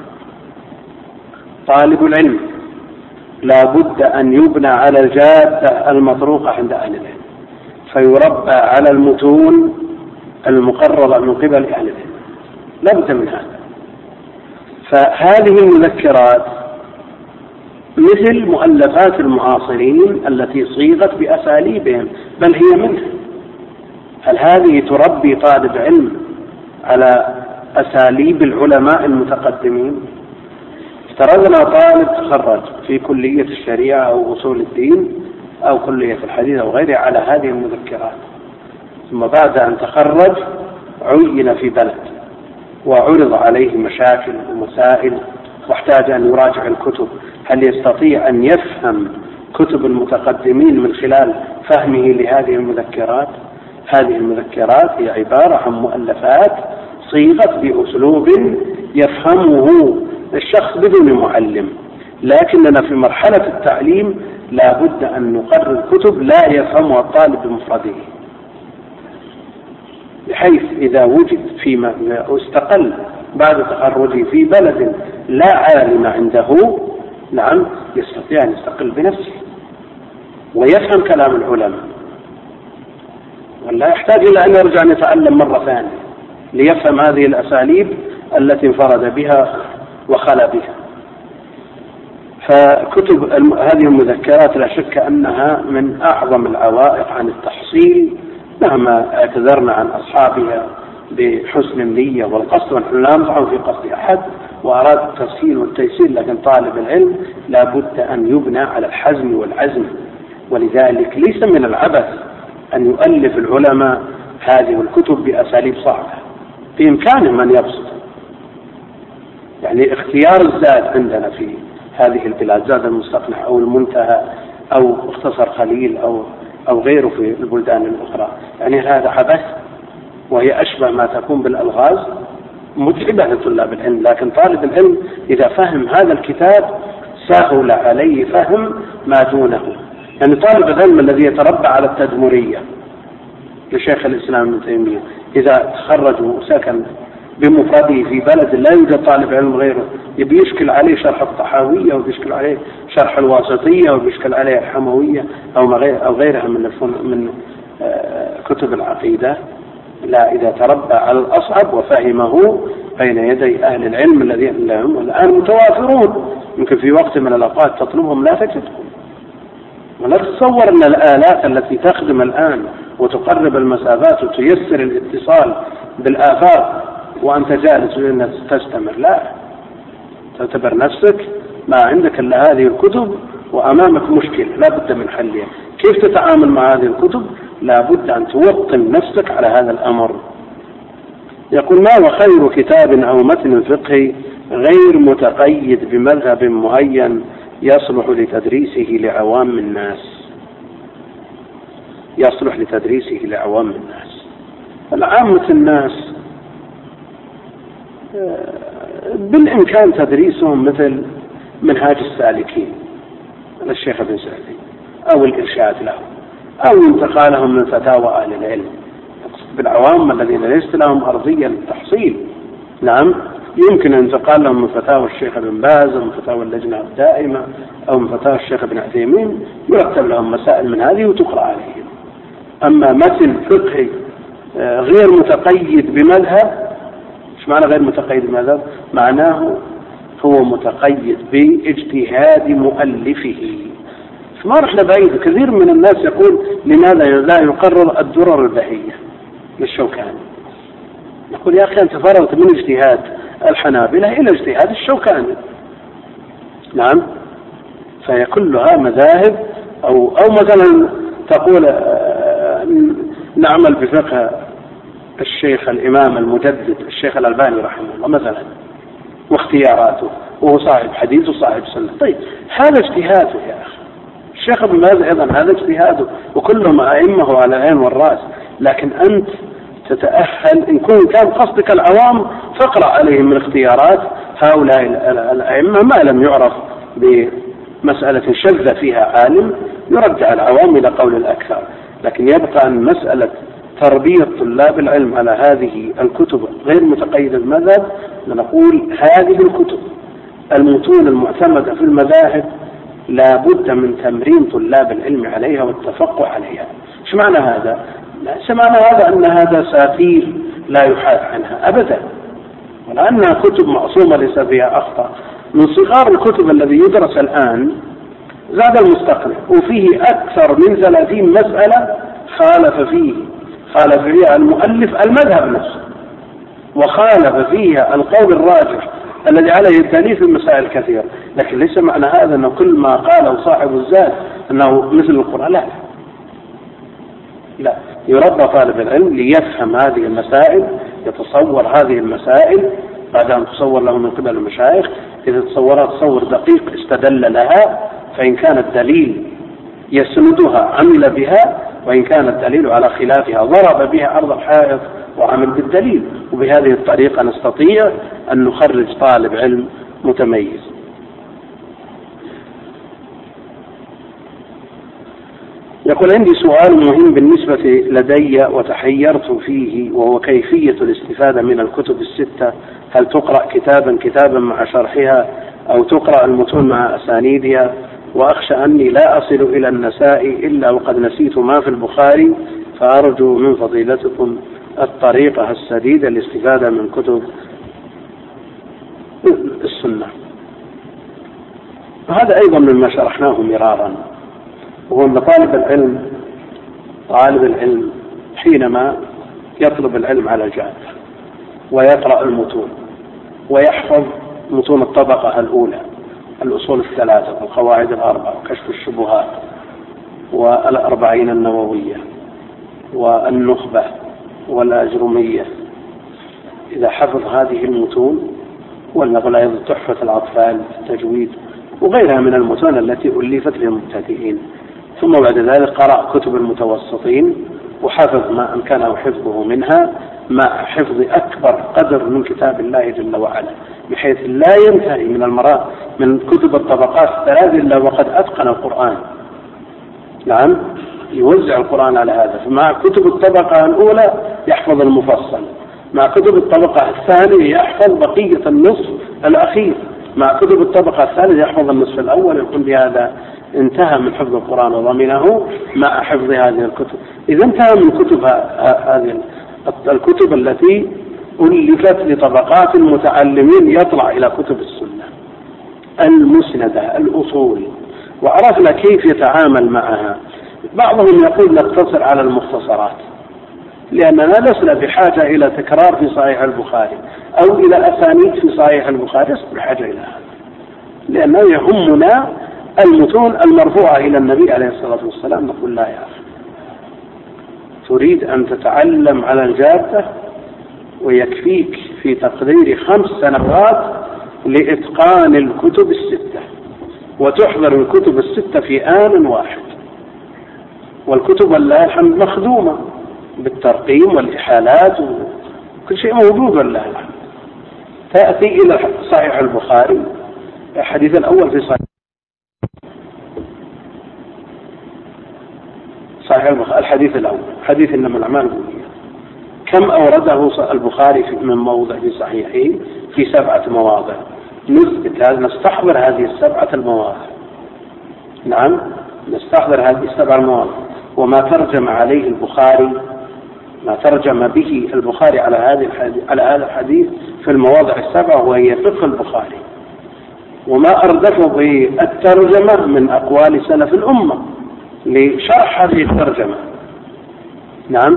طالب العلم لا بد أن يبنى على الجادة المطروقة عند أهل العلم، فيربى على المتون المقررة من قبل أهل العلم، لا بد من هذا. فهذه المذكرات مثل مؤلفات المعاصرين التي صيغت بأساليبهم، بل هي منها. هل هذه تربي طالب علم على أساليب العلماء المتقدمين؟ افترضنا طالب تخرج في كلية الشريعة أو أصول الدين أو كلية الحديث أو غيرها على هذه المذكرات، ثم بعد أن تخرج عين في بلد وعرض عليه مشاكل ومسائل واحتاج أن يراجع الكتب، هل يستطيع أن يفهم كتب المتقدمين من خلال فهمه لهذه المذكرات؟ هذه المذكرات هي عبارة عن مؤلفات صيغت بأسلوب يفهمه الشخص بدون معلم، لكننا في مرحلة التعليم لا بد أن نقرر كتب لا يفهمها الطالب بمفرده، بحيث إذا وجد فيما استقل بعد تخرجه في بلد لا عالم عنده، نعم يستطيع أن يستقل بنفسه ويفهم كلام العلماء، ولا يحتاج إلى أن يرجع أن يتعلم مرة ثانية ليفهم هذه الأساليب التي انفرد بها وخلى بها. فكتب هذه المذكرات لا شك أنها من أعظم العوائق عن التحصيل، مهما اعتذرنا عن أصحابها بحسن النية والقصد، ونحن لا نطعن في قصد أحد وأراد التسهيل والتيسير، لكن طالب العلم لا بد أن يبنى على الحزم والعزم. ولذلك ليس من العبث أن يؤلف العلماء هذه الكتب بأساليب صعبة، بإمكانهم أن يبسطوا. يعني اختيار الزاد عندنا في هذه البلاد، زاد المستقنع أو المنتهى أو مختصر خليل أو غيره في البلدان الأخرى، يعني هذا عبث، وهي أشبه ما تكون بالألغاز متعبة لطلاب العلم. لكن طالب العلم إذا فهم هذا الكتاب سهل عليه فهم ما دونه. يعني طالب العلم الذي يتربى على التدمرية لشيخ الإسلام ابن تيمية إذا تخرج وسكن بمفرده في بلد لا يوجد طالب علم غيره، يبي يشكل عليه شرح الطحاوية ويشكل عليه شرح الواسطية وبيشكل عليها الحموية أو غيرها من كتب العقيدة. لا، إذا تربى على الأصعب وفهمه بين يدي أهل العلم الذين هم الآن متوافرون، يمكن في وقت من الأوقات تطلبهم لا تجدهم. ولا تتصور أن الآلات التي تخدم الآن وتقرب المسافات وتيسر الاتصال بالآفاق وأنت جالس تستمر. لا، تعتبر نفسك ما عندك إلا هذه الكتب وأمامك مشكلة لا بد من حلها. كيف تتعامل مع هذه الكتب؟ لا بد أن توطن نفسك على هذا الأمر. يقول: ما وخير كتاب أو متن فقهي غير متقيد بمذهب معين يصلح لتدريسه لعوام الناس. يصلح لتدريسه لعوام الناس. العامة الناس بالإمكان تدريسهم مثل منهاج السالكين للشيخ ابن سعدي، أو الإرشاد لهم، أو انتقالهم من فتاوى أهل العلم بالعوام الذين ليس لهم أرضية للتحصيل. نعم، يمكن انتقال لهم من فتاوى الشيخ ابن باز أو من فتاوى اللجنة الدائمة أو من فتاوى الشيخ ابن عثيمين، يرتب لهم مسائل من هذه وتقرأ عليهم. أما متن فقهي غير متقيد بمذهب، ايش معنى غير متقيد بمذهب؟ معناه هو متقيد باجتهاد مؤلفه. ما رحنا بعيد. كثير من الناس يقول: لماذا لا يقرر الدرر البهية للشوكاني؟ يقول: يا أخي أنت فرغت من اجتهاد الحنابلة إلى اجتهاد الشوكاني. نعم، فهي كلها مذاهب. أو مثلا تقول نعمل بفقه الشيخ الإمام المجدد الشيخ الألباني رحمه الله مثلا واختياراته، وهو صاحب حديث وصاحب سنة. طيب، هذا اجتهاده يا أخي. الشيخ ابن باز أيضا هذا اجتهاده، وكلهم أئمه على العين والرأس. لكن أنت تتأهل إن كان قصدك العوام فاقرأ عليهم من اختيارات هؤلاء الأئمة ما لم يعرف بمسألة شذ فيها عالم، يرجع العوام إلى قول الأكثر. لكن يبقى أن مسألة تربية طلاب العلم على هذه الكتب غير متقيدة بالمذهب، نقول هذه الكتب المتون المعتمدة في المذاهب لا بد من تمرين طلاب العلم عليها والتفقه عليها. ايش معنى هذا؟ ليس معنى هذا أن هذا ساتير لا يحاد عنها أبدا، ولأنها كتب معصومة ليس فيها أخطاء. من صغار الكتب الذي يدرس الآن زاد المستقنع، وفيه أكثر من 30 مسألة خالف فيها المؤلف المذهب نفسه، وخالف فيها القول الراجح الذي عليه الدليل في المسائل كثيرة. لكن ليس معنى هذا أنه كل ما قاله صاحب الزاد أنه مثل القرآن. لا، يربى طالب العلم ليفهم هذه المسائل، يتصور هذه المسائل بعد أن تصور له من قبل المشايخ. إذا تصورها تصور دقيق استدل لها، فإن كان الدليل يسندها عمل بها، وإن كان الدليل على خلافها ضرب بها أرض الحائط وعمل بالدليل. وبهذه الطريقة نستطيع أن نخرج طالب علم متميز. يقول: عندي سؤال مهم بالنسبة لدي وتحيرت فيه، وهو كيفية الاستفادة من الكتب الستة. هل تقرأ كتابا مع شرحها، أو تقرأ المتون مع أسانيدها؟ وأخشى أني لا أصل إلى النساء إلا وقد نسيت ما في البخاري، فأرجو من فضيلتكم الطريقة السديدة للاستفادة من كتب السنة. وهذا أيضا مما شرحناه مرارا، وهو أن طالب العلم حينما يطلب العلم على جاد ويقرأ المتون ويحفظ متون الطبقة الأولى، الأصول الثلاثة والقواعد الأربعة وكشف الشبهات والأربعين النووية والنخبة والأجرمية، إذا حفظ هذه المتون ولنقل أيضا تحفة الأطفال في التجويد وغيرها من المتون التي ألفت للمبتدئين، ثم بعد ذلك قرأ كتب المتوسطين وحفظ ما أمكنه حفظه منها مع حفظ أكبر قدر من كتاب الله جل وعلا، بحيث لا ينتهي من كتب الطبقات الثلاث إلا وقد أتقن القرآن. نعم، يوزع القرآن على هذا. فمع كتب الطبقة الأولى يحفظ المفصل، مع كتب الطبقة الثانية يحفظ بقية النصف الأخير، مع كتب الطبقة الثالثة يحفظ النصف الأول، يكون بهذا انتهى من حفظ القرآن وضمنه مع حفظ هذه الكتب. إذا انتهى من كتب هذه الكتب التي ألفت لطبقات المتعلمين، يطلع إلى كتب السنة المسندة الأصول، وعرفنا كيف يتعامل معها. بعضهم يقول نقتصر على المختصرات، لأننا لسنا بحاجة إلى تكرار في صحيح البخاري أو إلى أسانيد في صحيح البخاري، لسنا بحاجة إلى هذا، لأنه يهمنا المتون المرفوعة إلى النبي عليه الصلاة والسلام. نقول لا يا أخي، تريد أن تتعلم على الجادة ويكفيك في تقدير 5 سنوات لإتقان الكتب الستة، وتحضر الكتب الستة في آن واحد، والكتب والله الحمد مخدومة بالترقيم والإحالات وكل شيء موجود والله الحمد. تأتي إلى صحيح البخاري، الحديث الأول في صحيح البخاري، الحديث الأول حديث إنما الأعمال بالنيات، كم أورده البخاري من موضع في صحيحه؟ في 7 مواضع. نثبت هذا، نستحضر هذه 7 المواضع. نعم، نستحضر هذه 7 المواضع، وما ترجم عليه البخاري، ما ترجم به البخاري على هذا الحديث في المواضع 7، وهي فقه البخاري، وما أردفه بالترجمة من أقوال سلف الأمة لشرح هذه الترجمة. نعم،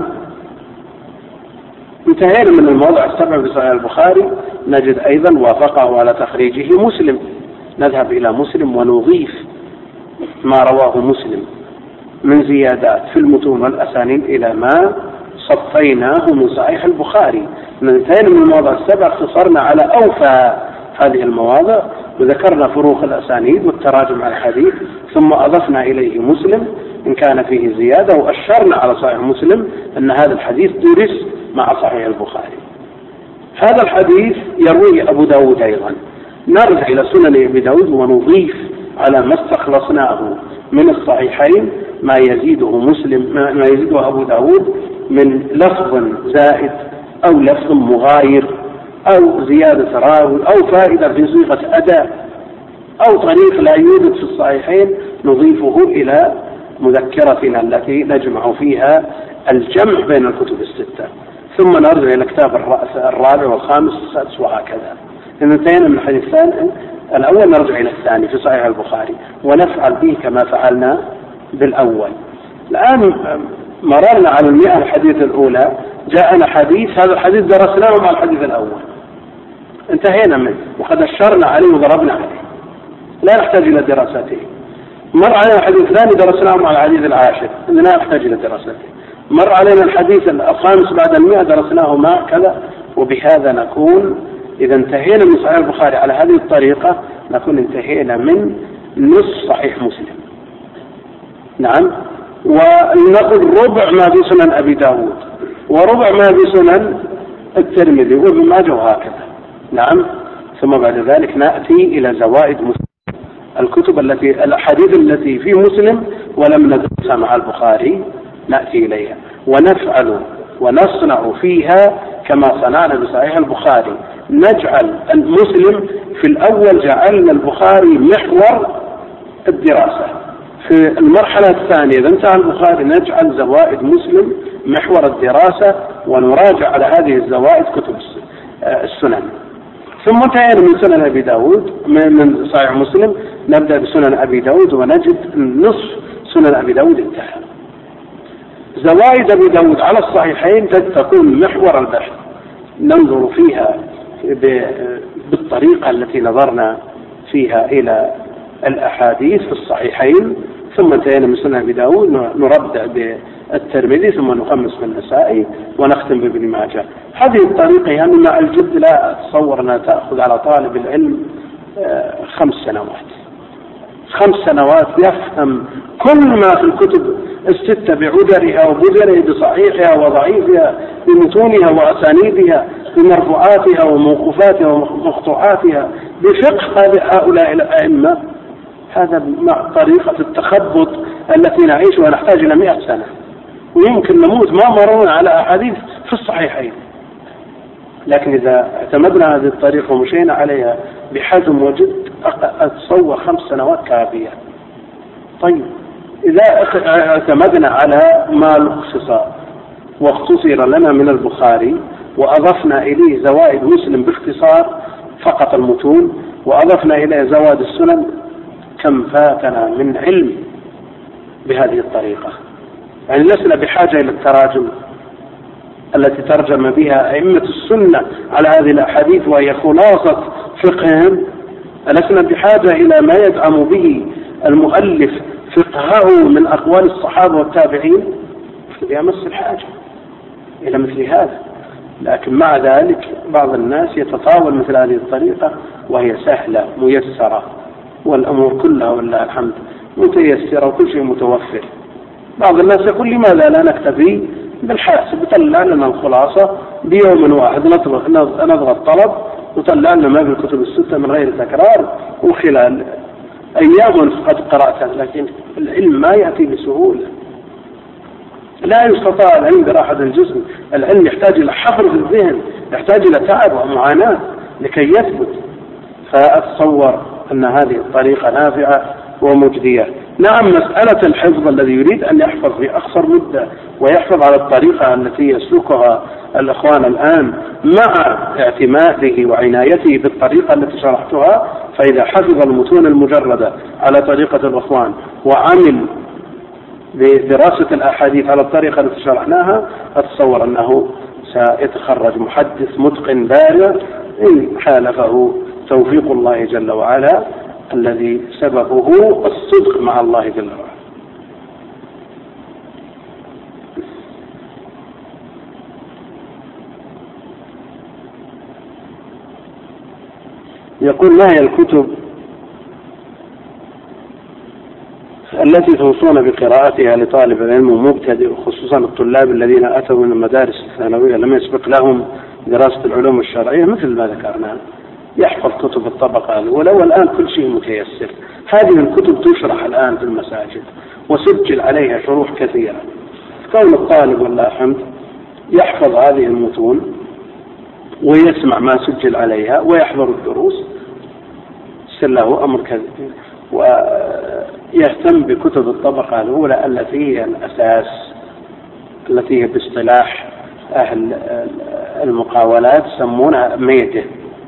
انتهينا من المواضع 7 في صحيح البخاري. نجد أيضا وافقه على تخريجه مسلم، نذهب إلى مسلم ونضيف ما رواه مسلم من زيادات في المتون والأسانيد إلى ما صفيناه من صحيح البخاري. انتهينا من المواضع 7، اختصرنا على أوفى هذه المواضع، وذكرنا فروق الأسانيد والتراجم على الحديث، ثم أضفنا إليه مسلم إن كان فيه زيادة، وأشرنا على صحيح مسلم أن هذا الحديث درس مع صحيح البخاري. هذا الحديث يرويه أبو داود أيضا. نرجع إلى سنن أبي داود ونضيف على ما استخلصناه من الصحيحين ما يزيده أبو داود من لفظ زائد أو لفظ مغاير أو زيادة راوي أو فائدة في صيغة أداء أو طريق لا يوجد في الصحيحين، نضيفه إلى مذكرتنا التي نجمع فيها الجمع بين الكتب الستة، ثم نرجع إلى كتاب الرابع والخامس والسادس وهكذا. إن انتهينا من الحديث الأول نرجع إلى الثاني في صحيح البخاري ونفعل به كما فعلنا بالأول. الآن مررنا على 100 الحديث الأولى، جاءنا حديث، هذا الحديث درسناه مع الحديث الأول، انتهينا منه وقد أشرنا عليه وضربنا عليه، لا نحتاج إلى دراسته. مر علينا الحديث الثاني درسناه مع الحديث العاشر، لا نحتاج إلى دراسته. مر علينا الحديث الخامس بعد 100 درسناه مع كذا. وبهذا نكون إذا انتهينا من صحيح البخاري على هذه الطريقة نكون انتهينا من نصف صحيح مسلم. نعم، ونقول ربع ما في سنن أبي داود، وربع ما في سنن الترمذي وابن ماجه وهكذا. نعم، ثم بعد ذلك نأتي إلى زوائد مسلم، الكتب الأحاديث التي في مسلم ولم ندرسها مع البخاري نأتي إليها ونفعل ونصنع فيها كما صنعنا بصحيح البخاري. نجعل المسلم في الأول، جعلنا البخاري محور الدراسة. في المرحلة الثانية إذا انتهى البخاري نجعل زوائد مسلم محور الدراسة، ونراجع على هذه الزوائد كتب السنن. ثم انتهينا من سنن أبي داود، من صحيح مسلم نبدأ بسنن أبي داود ونجد نصف سنن أبي داود انتهى. زوائد أبي داود على الصحيحين تكون محور البحث، ننظر فيها بالطريقة التي نظرنا فيها إلى الأحاديث في الصحيحين. ثم انتهينا من سنن أبي داود نربع بالترمذي، ثم نخمس بالنسائي ونختم بابن ماجه. هذه الطريقة يعني مع الجد لا أتصور أنها تأخذ على طالب العلم 5 سنوات. 5 سنوات يفهم كل ما في الكتب الستة بعذرها وبذرها، بصحيحها وضعيفها، بمتونها وأسانيدها، بمرفوعاتها وموقوفاتها ومقطوعاتها، بفقه هؤلاء الأئمة. هذا مع طريقة التخبط التي نعيش ونحتاج إلى 100 سنة، ويمكن نموت ما مرون على أحاديث في الصحيحين. لكن إذا اعتمدنا هذه الطريقة ومشينا عليها بحزم وجد أتصور 5 سنوات كافية. طيب إذا اعتمدنا على ما الاختصار واختصر لنا من البخاري وأضفنا إليه زوائد مسلم باختصار فقط المتون وأضفنا إليه زوائد السنن، كم فاتنا من علم بهذه الطريقة. يعني لسنا بحاجة إلى التراجم التي ترجم بها أئمة السنة على هذه الأحاديث وهي خلاصة فقههم، لسنا بحاجة إلى ما يدعم به المؤلف فقهه من أقوال الصحابة والتابعين بأمس الحاجة إلى مثل هذا. لكن مع ذلك بعض الناس يتطاول مثل هذه الطريقة وهي سهلة ميسرة، والأمور كلها والله الحمد متيسرة وكل شيء متوفر. بعض الناس يقول لماذا لا نكتفي بالحاسب طلع لنا الخلاصة بيوم واحد، نضغط طلب وطلع لنا ما في الكتب الستة من غير تكرار وخلال أيام قد قرأتها. لكن العلم ما يأتي بسهولة، لا يستطاع العلم براحة الجسم. العلم يحتاج إلى حفر في الذهن، يحتاج إلى تعب ومعاناة لكي يثبت. فأتصور أن هذه الطريقة نافعة ومجدية. نعم، مسألة الحفظ الذي يريد أن يحفظ في أقصر مدة ويحفظ على الطريقة التي يسلكها الأخوان الآن مع اعتماده وعنايته بالطريقة التي شرحتها، فإذا حفظ المتون المجردة على طريقة الأخوان وعمل بدراسة الأحاديث على الطريقة التي شرحناها، أتصور أنه سيتخرج محدث متقن بارع إن حالفه توفيق الله جل وعلا الذي سببه الصدق مع الله جل وعلا. يقول: ما هي الكتب التي توصون بقراءتها لطالب العلم ومبتدئ، خصوصا الطلاب الذين أتوا من المدارس الثانوية لم يسبق لهم دراسة العلوم الشرعية مثل ما ذكرنا، يحفظ كتب الطبقة الأولى والآن كل شيء متيسر. هذه الكتب تشرح الآن في المساجد وسجل عليها شروح كثيرة. كون الطالب والله الحمد يحفظ هذه المتون ويسمع ما سجل عليها ويحضر الدروس يصير له أمر كثير، ويهتم بكتب الطبقة الأولى التي هي الأساس، التي هي باصطلاح أهل المقاولات يسمونها ميته،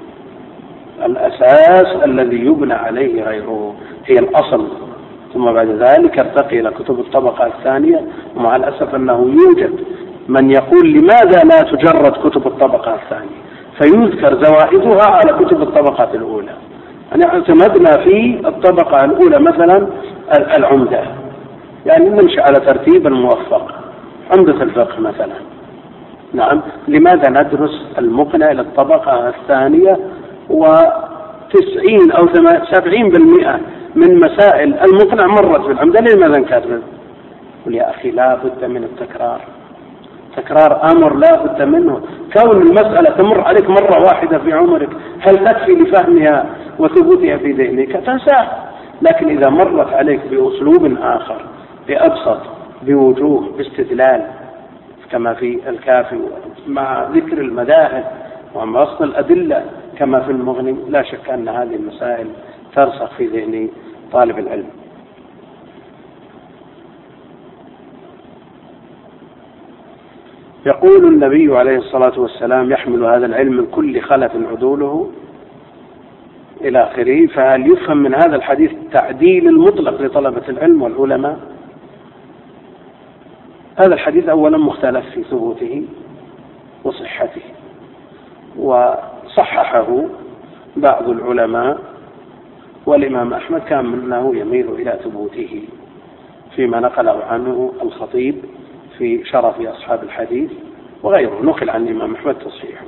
الأساس الذي يبنى عليه غيره، هي الأصل. ثم بعد ذلك ارتقي إلى كتب الطبقة الثانية. ومع الأسف أنه يوجد من يقول لماذا لا تجرد كتب الطبقة الثانية فيذكر زوائدها على كتب الطبقة الأولى. يعني اعتمدنا في الطبقة الأولى مثلا العمدة، يعني نمشي على ترتيب الموفق، عمدة الفقه مثلا. نعم، لماذا ندرس المقنع للطبقة الثانية و90 أو 70% من مسائل المقنع مرت في العمدة؟ لماذا نكرر؟ قل يا أخي لا بد من التكرار، تكرار أمر لا بد منه. كون المسألة تمر عليك مرة واحدة في عمرك هل تكفي لفهمها وثبوتها في ذهنك؟ تنساها. لكن إذا مرت عليك بأسلوب آخر، بأبسط، بوجوه، باستدلال كما في الكافي مع ذكر المذاهب ومع بسط الأدلة كما في المغني، لا شك أن هذه المسائل ترسخ في ذهن طالب العلم. يقول النبي عليه الصلاة والسلام: يحمل هذا العلم من كل خلف عدوله إلى آخره. فهل يفهم من هذا الحديث التعديل المطلق لطلبة العلم والعلماء؟ هذا الحديث أولا مختلف في ثبوته وصحته، وصححه بعض العلماء، والإمام أحمد كان منه يميل إلى ثبوته فيما نقله عنه الخطيب في شرف أصحاب الحديث، وغيره نقل عن الإمام أحمد تصحيحه.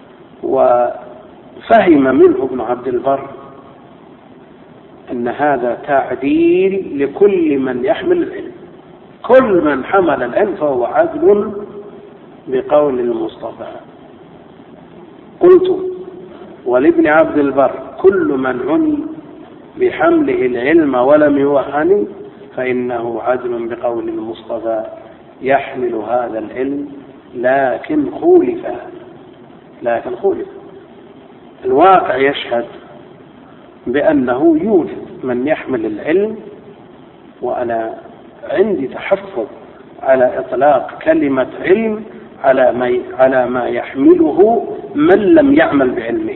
وفهم منه ابن عبد البر أن هذا تعديل لكل من يحمل العلم، كل من حمل العلم فهو عدل بقول المصطفى. قلت: ولابن عبد البر كل من عني بحمله العلم ولم يوهن فإنه عدل بقول المصطفى يحمل هذا العلم لكن خولف. الواقع يشهد بأنه يوجد من يحمل العلم، وأنا عندي تحفظ على إطلاق كلمة علم على ما يحمله من لم يعمل بعلمه.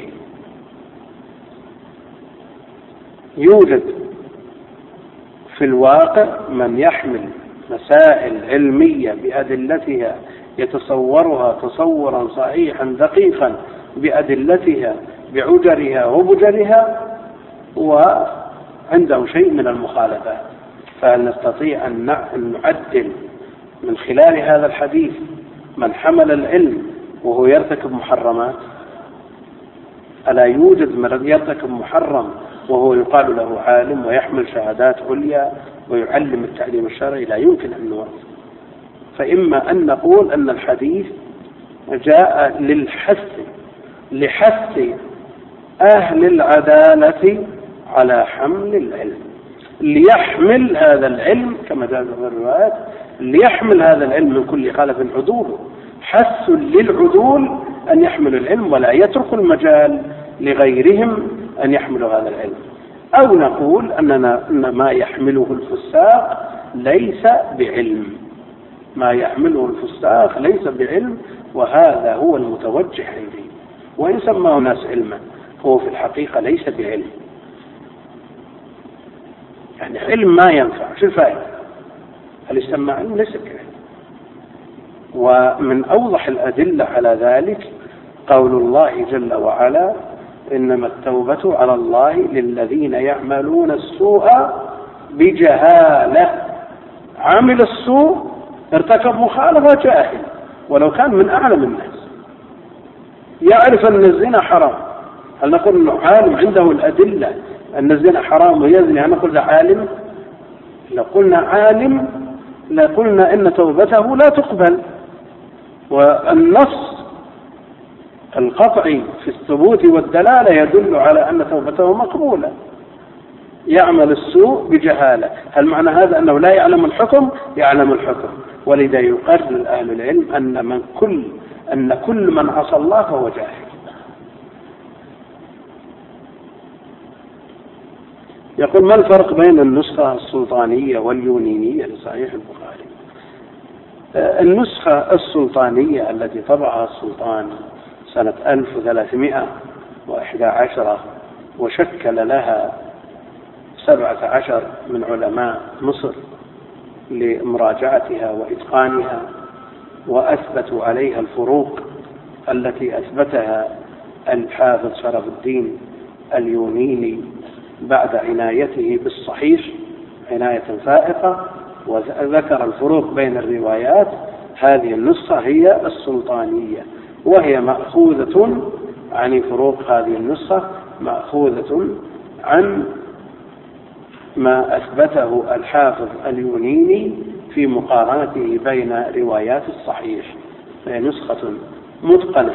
يوجد في الواقع من يحمل مسائل علمية بأدلتها يتصورها تصورا صحيحا دقيقا بأدلتها بعجرها وبجرها، وعنده شيء من المخالفات. فهل نستطيع أن نعدل من خلال هذا الحديث من حمل العلم وهو يرتكب محرمات؟ ألا يوجد من يرتكب محرم وهو يقال له عالم ويحمل شهادات عليا ويعلم التعليم الشرعي؟ لا يمكن أن نوصف. فإما أن نقول أن الحديث جاء لحث أهل العدالة على حمل العلم، ليحمل هذا العلم كما جاء في الروايات، ليحمل هذا العلم من كل خلف عدوله، حث للعدول أن يحملوا العلم ولا يترك المجال لغيرهم أن يحملوا هذا العلم. أو نقول أن ما يحمله الفساق ليس بعلم، ما يحمله الفساق ليس بعلم، وهذا هو المتوجه عندي. وإن سماه ناس علما هو في الحقيقة ليس بعلم، يعني علم ما ينفع، شو الفائدة؟ هل يسمى علم؟ ليس بعلم. ومن أوضح الأدلة على ذلك قول الله جل وعلا: إنما التوبة على الله للذين يعملون السوء بجهالة. عامل السوء ارتكب مخالفة جاهل ولو كان من أعلم الناس، يعرف أن الزنا حرام. هل نقول أنه عالم عنده الأدلة أن الزنا حرام ويزني؟ هل نقول ذا عالم؟ لو قلنا عالم لقلنا إن توبته لا تقبل. والنص القطعي في الثبوت والدلالة يدل على أن توبته مقبولة. يعمل السوء بجهالة، هل معنى هذا أنه لا يعلم الحكم؟ يعلم الحكم. ولذا يقرر أهل العلم أن كل من عصى الله فهو جاهل. يقول: ما الفرق بين النسخة السلطانية واليونينية لصحيح البخاري؟ النسخة السلطانية التي طبعها السلطان سنة 1311 وشكل لها 17 من علماء مصر لمراجعتها وإتقانها، وأثبتوا عليها الفروق التي أثبتها الحافظ شرف الدين اليونيني بعد عنايته بالصحيح عناية فائقة، وذكر الفروق بين الروايات. هذه النسخة هي السلطانية، وهي مأخوذة عن فروق هذه النسخة مأخوذة عن ما أثبته الحافظ اليونيني في مقارنته بين روايات الصحيح، فهي نسخة متقنة.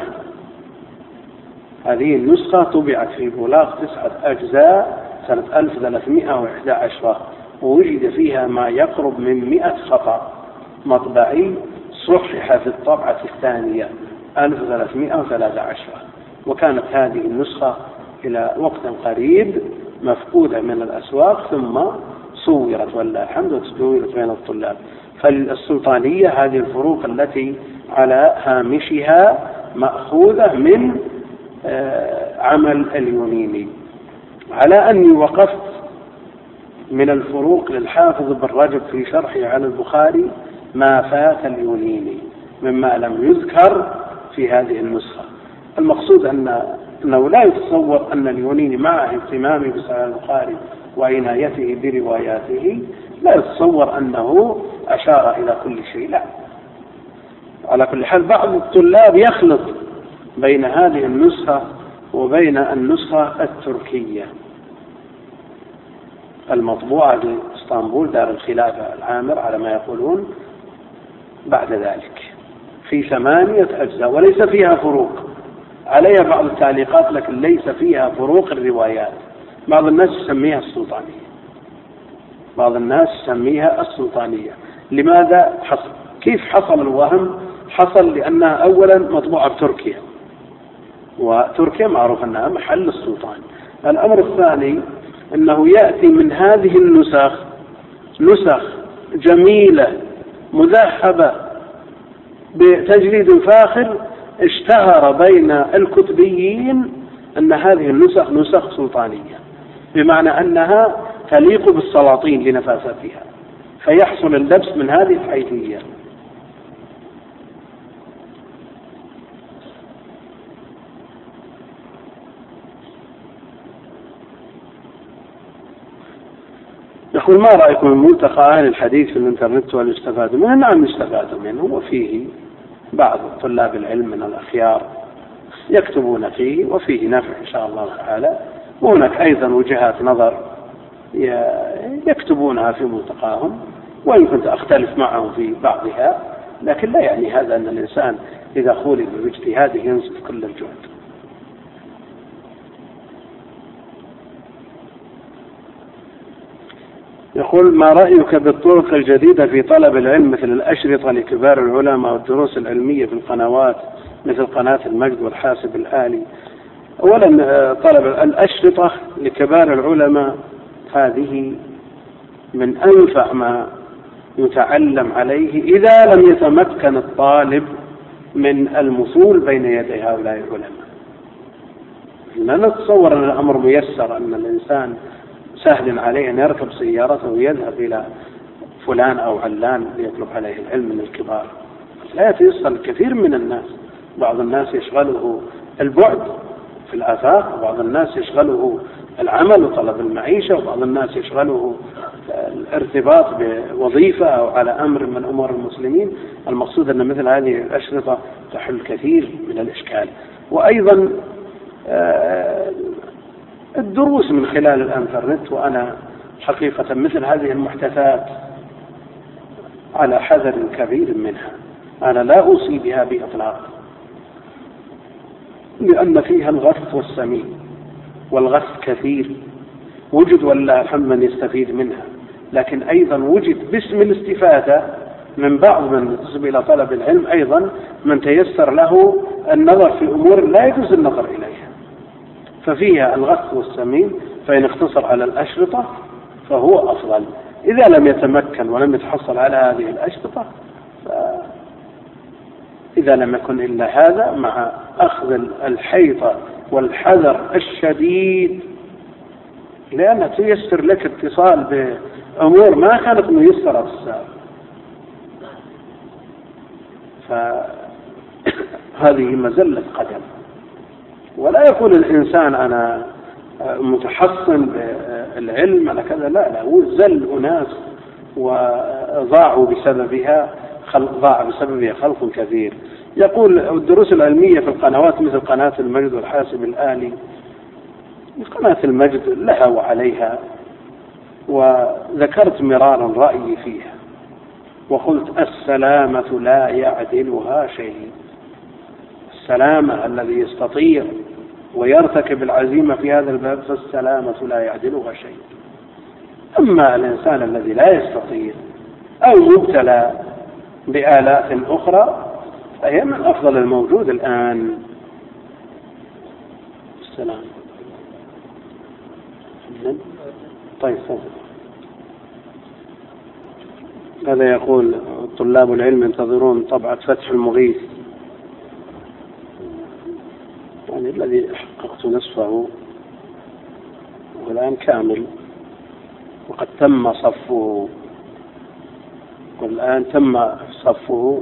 هذه النسخة طبعت في بولاق 9 أجزاء سنة 1311، ووجد فيها ما يقرب من 100 خطأ مطبعي صحح في الطبعة الثانية 1313. وكانت هذه النسخة إلى وقت قريب مفقودة من الأسواق، ثم صورت والله الحمد وتدويرت بين الطلاب. فالسلطانية هذه الفروق التي على هامشها مأخوذة من عمل اليونيني. على أني وقفت من الفروق للحافظ بن رجب في شرحه على البخاري ما فات اليونيني مما لم يذكر في هذه النسخة. المقصود أنه لا يتصور أن اليونيني مع اهتمامه بصحيح البخاري وعنايته برواياته لا يتصور أنه أشار إلى كل شيء، لا. على كل حال بعض الطلاب يخلط بين هذه النسخة وبين النسخة التركية المطبوعة بإسطنبول دار الخلافة العامر على ما يقولون بعد ذلك في 8 أجزاء، وليس فيها فروق. عليها بعض التعليقات لكن ليس فيها فروق الروايات. بعض الناس يسميها السلطانية، بعض الناس يسميها السلطانية. لماذا حصل؟ كيف حصل الوهم؟ حصل لأنها أولا مطبوعة بتركيا، وتركيا معروف أنها محل السلطان. الأمر الثاني أنه يأتي من هذه النسخ نسخ جميلة مذهبة بتجريد فاخر اشتهر بين الكتبيين أن هذه النسخ نسخ سلطانية، بمعنى أنها تليق بالسلاطين لنفاستها، فيحصل اللبس من هذه الحيثية. يقول: ما رأيكم من ملتقى أهل الحديث في الإنترنت وهل يستفادوا منه؟ نعم يستفادوا منه، وفيه بعض طلاب العلم من الأخيار يكتبون فيه وفيه نفع إن شاء الله تعالى، وهناك أيضا وجهات نظر يكتبونها في ملتقاهم، وإن كنت أختلف معهم في بعضها، لكن لا يعني هذا أن الإنسان إذا خولف باجتهاده ينصف كل الجهد. يقول: ما رأيك بالطرق الجديدة في طلب العلم مثل الأشرطة لكبار العلماء والدروس العلمية في القنوات مثل قناة المجد والحاسب الآلي؟ أولا، طلب الأشرطة لكبار العلماء هذه من أنفع ما يتعلم عليه إذا لم يتمكن الطالب من المثول بين يدي هؤلاء العلماء. لا نتصور أن الأمر ميسر، أن الإنسان سهل عليه أن يركب سيارته ويذهب إلى فلان أو علان ليطلب عليه العلم من الكبار. لا يتيسر الكثير من الناس، بعض الناس يشغله البعد في الآفاق، وبعض الناس يشغله العمل وطلب المعيشة، وبعض الناس يشغله الارتباط بوظيفة أو على أمر من أمور المسلمين. المقصود أن مثل هذه الأشرطة تحل كثير من الإشكال. وأيضا الدروس من خلال الانترنت، وأنا حقيقة مثل هذه المحدثات على حذر كبير منها، أنا لا أوصي بها بإطلاق، لأن فيها الغث والسمين، والغث كثير وجد والله الحمد من يستفيد منها، لكن أيضا وجد باسم الاستفادة من بعض من ينتسب إلى طلب العلم أيضا من تيسر له النظر في أمور لا يجوز النظر إليها، ففيها الغث والسمين، فإن اختصر على الأشرطة فهو أفضل. إذا لم يتمكن ولم يتحصل على هذه الأشرطة، إذا لم يكن إلا هذا مع أخذ الحيطة والحذر الشديد، لأنها تيسر لك اتصال بأمور ما كانت ميسرة في السابق. فهذه مزلة قدم، ولا يقول الإنسان أنا متحصن بالعلم أنا كذا، لا، هو زل أناس وضاعوا بسببها، ضاع بسببها خلق كثير. يقول: الدروس العلمية في القنوات مثل قناة المجد والحاسب الآلي. قناة المجد لها وعليها، وذكرت مرارا رأيي فيها وقلت: السلامة لا يعدلها شيء. السلامة الذي يستطيع ويرتكب العزيمة في هذا الباب، فالسلامة لا يعدلها شيء. أما الإنسان الذي لا يستطيع أو مبتلى بآلات أخرى فهي من أفضل الموجود الآن. السلام. طيب، هذا يقول: طلاب العلم ينتظرون طبعة فتح المغيث، يعني الذي حققت نصفه والآن كامل، وقد تم صفه، والآن تم صفه،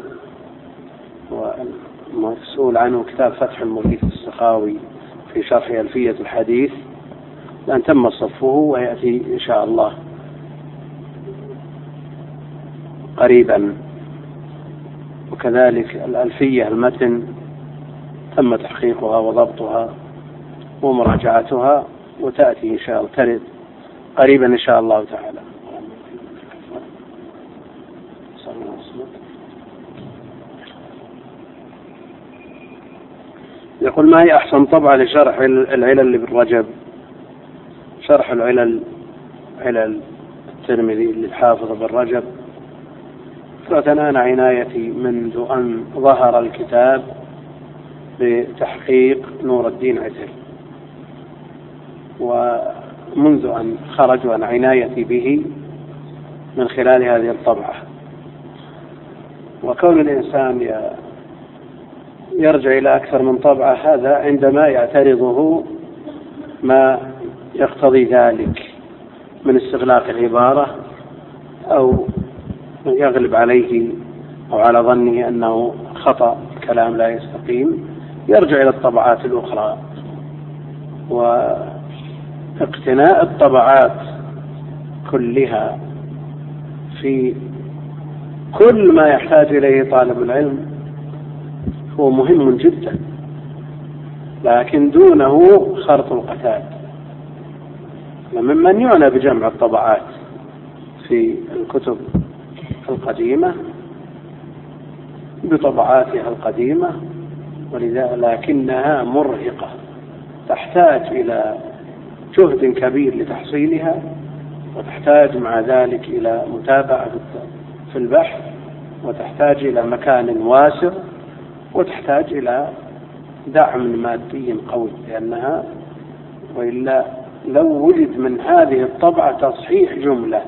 ومسؤول عنه كتاب فتح المغيث السخاوي في شرح ألفية الحديث، الآن تم صفه ويأتي إن شاء الله قريبا. وكذلك الألفية المتن تم تحقيقها وضبطها ومراجعتها، وتأتي إن شاء الله ترد قريبا إن شاء الله تعالى. يقول: ما هي أحسن طبعة لشرح العلل بالرجب؟ شرح العلل الترمذي للحافظ بالرجب، فأنا عنايتي منذ أن ظهر الكتاب بتحقيق نور الدين عتر، ومنذ أن خرج عن عنايتي به من خلال هذه الطبعة. وكون الإنسان يرجع إلى أكثر من طبعة هذا عندما يعترضه ما يقتضي ذلك من استغلاق العبارة أو يغلب عليه أو على ظنه أنه خطأ كلام لا يستقيم، يرجع إلى الطبعات الأخرى. واقتناء الطبعات كلها في كل ما يحتاج إليه طالب العلم هو مهم جدا، لكن دونه خرط القتاد. وممن يعنى بجمع الطبعات في الكتب القديمة بطبعاتها القديمة، لكنها مرهقة، تحتاج إلى جهد كبير لتحصيلها، وتحتاج مع ذلك إلى متابعة في البحث، وتحتاج إلى مكان واسع، وتحتاج إلى دعم مادي قوي، لأنها وإلا لو وجد من هذه الطبعة تصحيح جملة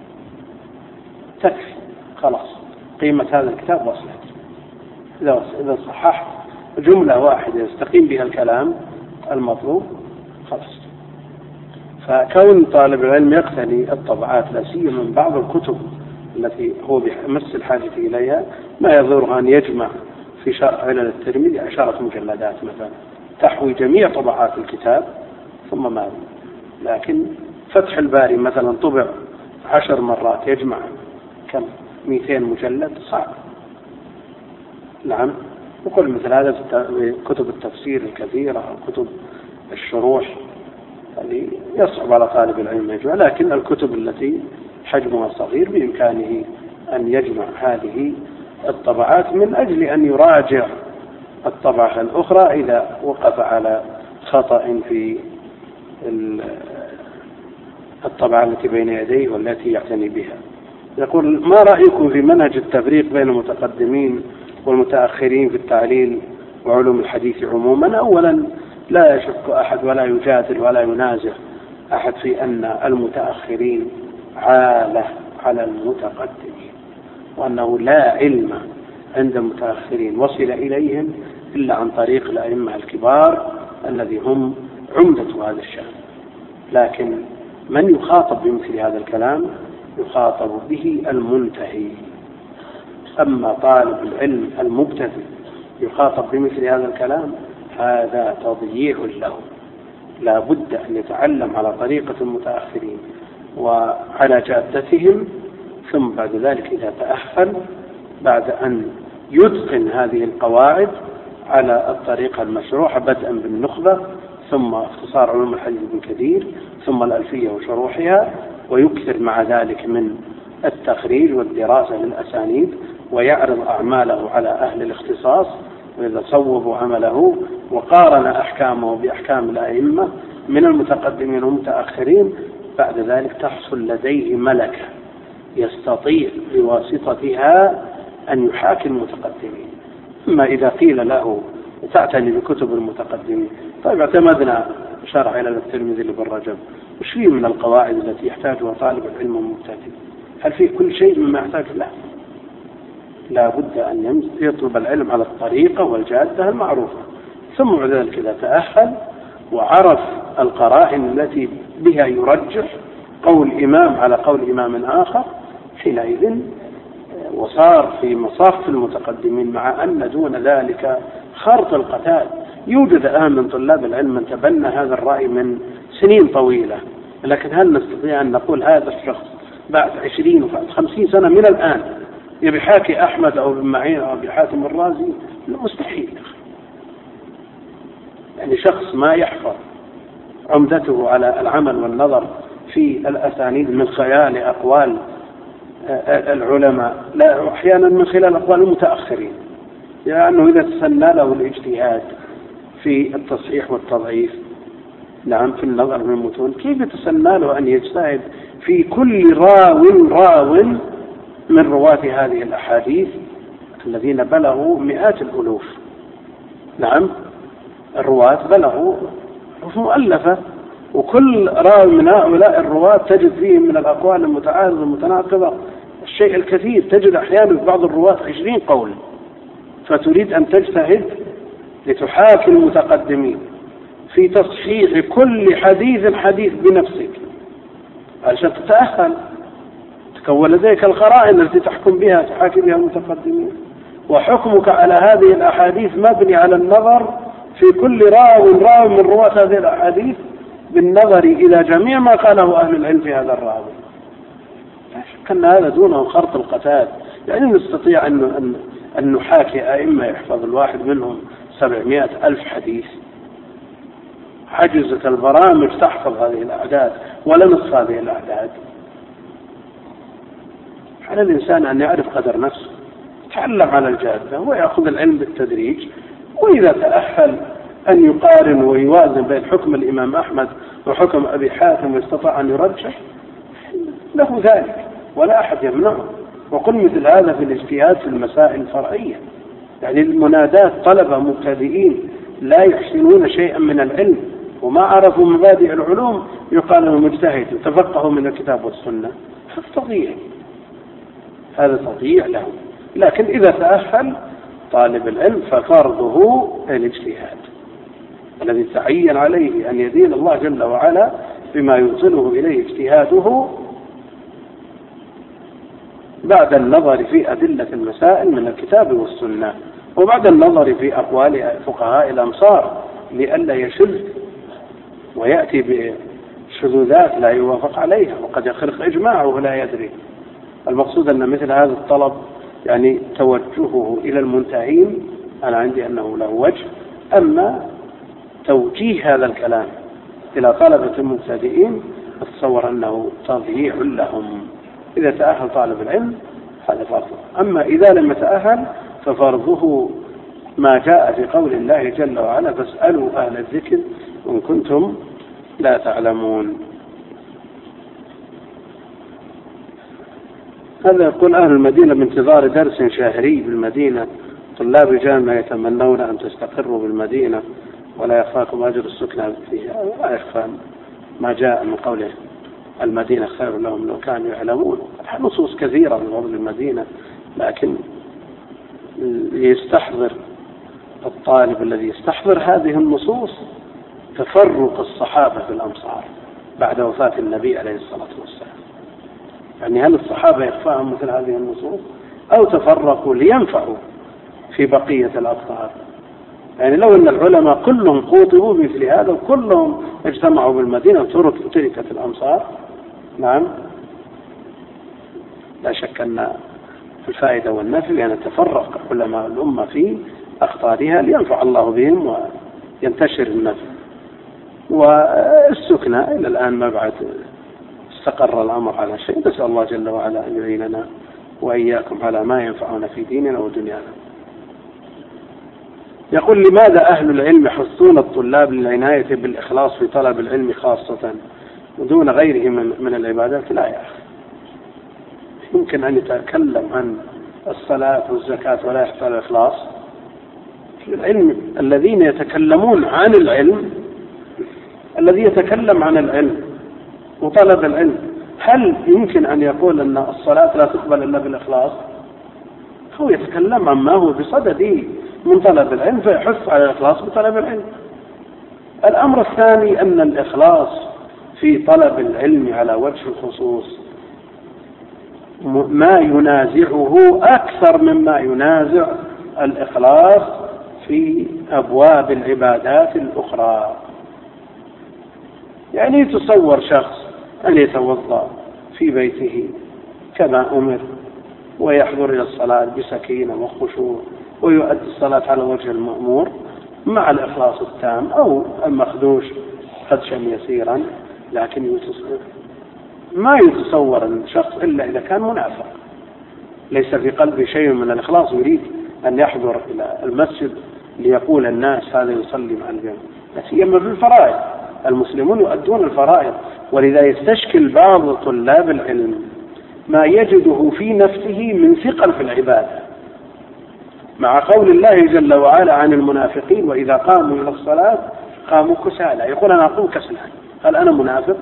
تكفي، خلاص قيمة هذا الكتاب وصلت. إذا صححت جملة واحدة يستقيم بها الكلام المطلوب خلاص. فكون طالب العلم يقتني الطبعات لا سيما من بعض الكتب التي هو بمس الحاجة إليها، ما يضر أن يجمع في شرح علل الترمذي 10 مجلدات مثلا تحوي جميع طبعات الكتاب ثم ماذا. لكن فتح الباري مثلا طبع 10 مرات يجمع كم 200 مجلد صعب. نعم، وكل مثل هذا في كتب التفسير الكثيرة أو كتب الشروح اللي يصعب على طالب العلم يجمع، لكن الكتب التي حجمها صغير بإمكانه أن يجمع هذه الطبعات من أجل أن يراجع الطبعة الأخرى إذا وقف على خطأ في الطبعة التي بين يديه والتي يعتني بها. يقول: ما رأيكم في منهج التفريق بين المتقدمين والمتأخرين في التعليل وعلوم الحديث عموما؟ أولا، لا يشك أحد ولا يجادل ولا ينازع أحد في أن المتأخرين عالة على المتقدمين، وأنه لا علم عند المتأخرين وصل إليهم إلا عن طريق الأئمة الكبار الذي هم عمدة هذا الشأن. لكن من يخاطب بمثل هذا الكلام يخاطب به المنتهي. أما طالب العلم المبتدئ يخاطب بمثل هذا الكلام هذا تضييع له. لا بد أن يتعلم على طريقة المتأخرين وعلى جادتهم، ثم بعد ذلك إذا تأهل بعد أن يتقن هذه القواعد على الطريقة المشروعة، بدءا بالنخبة ثم اختصار علوم الحديث ابن كثير ثم الألفية وشروحها، ويكثر مع ذلك من التخريج والدراسة للأسانيد، ويعرض أعماله على أهل الاختصاص، وإذا صوبوا عمله وقارن أحكامه بأحكام الأئمة من المتقدمين والمتأخرين، بعد ذلك تحصل لديه ملكة يستطيع بواسطتها أن يحاكي المتقدمين. أما إذا قيل له تعتني بكتب المتقدمين، طيب اعتمدنا شرح علل الترمذي لابن رجب، وش فيه من القواعد التي يحتاجها طالب العلم المبتدئ؟ هل فيه كل شيء مما يحتاج له؟ لا بد أن يطلب العلم على الطريقة والجادة المعروفة، ثم بعد ذلك إذا تأهل وعرف القرائن التي بها يرجح قول إمام على قول إمام آخر، حينئذ وصار في مصاف المتقدمين، مع أن دون ذلك خرط القتال. يوجد الآن من طلاب العلم من تبنى هذا الرأي من سنين طويلة، لكن هل نستطيع أن نقول هذا الشخص بعد 20 وبعد 50 سنة من الآن يبي حاكي أحمد أو ابن معين أو أبي حاتم الرازي؟ مستحيل. يعني شخص ما يحفظ عمدته على العمل والنظر في الأسانيد من خلال أقوال العلماء، لا أحيانا من خلال أقوال المتأخرين، لأنه إذا تسنى له الاجتهاد في التصحيح والتضعيف، نعم، في النظر من المتون، كيف يتسنى له أن يجتهد في كل راو من رواة هذه الأحاديث الذين بلغوا مئات الألوف؟ نعم، الرواة بلغوا مؤلفة وكل راوي من هؤلاء الرواة تجد فيهم من الأقوال المتعارضة المتناقضة الشيء الكثير. تجد أحيانا في بعض الرواة 20 قول، فتريد أن تجتهد لتحاكي المتقدمين في تصحيح كل حديث بنفسك عشان تتأهل، تكون لديك القرائن التي تحكم بها تحاكي بها المتقدمين. وحكمك على هذه الأحاديث مبني على النظر في كل راو من رواة هذه الأحاديث بالنظر إلى جميع ما قاله أهل العلم في هذا الراوي. لا شك أن هذا دونه خرط القتال. يعني نستطيع أن نحاكي أئمة يحفظ الواحد منهم 700,000 حديث، حجزت البرامج تحفظ هذه الأعداد ولا نصف هذه الأعداد. على الإنسان أن يعرف قدر نفسه، يتعلم على الجادة ويأخذ العلم بالتدريج، وإذا تأهل أن يقارن ويوازن بين حكم الإمام أحمد وحكم أبي حاتم واستطاع أن يرجح له ذلك ولا أحد يمنعه. وقل مثل هذا في الاجتهاد في المسائل الفرعية. يعني المنادات طلبة مبتدئين لا يحسنون شيئا من العلم وما عرفوا مبادئ العلوم يقال لهم مجتهد تفقهوا من الكتاب والسنة، هذا تضييع لهم. لكن إذا تأهل طالب العلم ففرضه الاجتهاد الذي تعين عليه أن يدين الله جل وعلا بما يوصله إليه اجتهاده بعد النظر في أدلة المسائل من الكتاب والسنة، وبعد النظر في أقوال فقهاء الأمصار لئلا يشذ ويأتي بشذوذات لا يوافق عليها وقد يخرق إجماعه ولا يدري. المقصود أن مثل هذا الطلب يعني توجهه إلى المنتهين أنا عندي أنه له وجه. أما توجيه هذا الكلام إلى طلبة المبتدئين أتصور أنه تضييع لهم. إذا تأهل طالب العلم هذا فرضه، أما إذا لم يتأهل ففرضه ما جاء في قول الله جل وعلا فاسألوا أهل الذكر إن كنتم لا تعلمون. هذا يقول أهل المدينة بانتظار درس شهري بالمدينة، طلاب جامعة يتمنون أن تستقروا بالمدينة ولا يخفاكم أجر السكنى فيها. لا يخفى ما جاء من قوله المدينة خير لهم لو كانوا يعلمون. نصوص كثيرة من فضل المدينة، لكن يستحضر الطالب الذي يستحضر هذه النصوص تفرق الصحابة في الأمصار بعد وفاة النبي عليه الصلاة والسلام. يعني هل الصحابة يخفاهم مثل هذه النصوص أو تفرقوا لينفعوا في بقية الأقطار؟ يعني لو أن العلماء كلهم قوطبوا بمثل هذا وكلهم اجتمعوا بالمدينة وتركت الأمصار، نعم لا شك أن الفائدة والنفع لأن تفرق علماء الأمة في أقطارها لينفع الله بهم وينتشر النفع. والسكنة إلى الآن ما بعد استقر الأمر على شيء، نسأل الله جل وعلا أن يعيننا وإياكم على ما ينفعنا في ديننا ودنيانا. يقول لماذا أهل العلم يحثون الطلاب للعناية بالإخلاص في طلب العلم خاصة دون غيره من العبادات؟ لا يا أخي، يمكن أن يتكلم عن الصلاة والزكاة ولا يحتاج الإخلاص. العلم الذين يتكلمون عن العلم، الذي يتكلم عن العلم وطلب العلم، هل يمكن أن يقول أن الصلاة لا تقبل إلا بالإخلاص؟ هو يتكلم عما هو بصدده من طلب العلم فيحث على الإخلاص بطلب العلم. الأمر الثاني أن الإخلاص في طلب العلم على وجه الخصوص ما ينازعه أكثر مما ينازع الإخلاص في أبواب العبادات الأخرى. يعني يتصور شخص أن يتوضأ في بيته كما أمر ويحضر إلى الصلاة بسكينة وخشوع ويؤدي الصلاة على وجه المأمور مع الإخلاص التام، أو المخدوش خدشا يسيرا، لكن ما يتصور الشخص إلا إذا كان منافق ليس في قلبه شيء من الإخلاص يريد أن يحضر إلى المسجد ليقول الناس هذا يصلي مع الجماعة. لا سيما في الفرائض، المسلمون يؤدون الفرائض، ولذا يستشكل بعض طلاب العلم ما يجده في نفسه من ثقل في العبادة مع قول الله جل وعلا عن المنافقين وإذا قاموا إلى الصلاة قاموا كسالى، يقول أنا أقوم كسلان، هل أنا منافق؟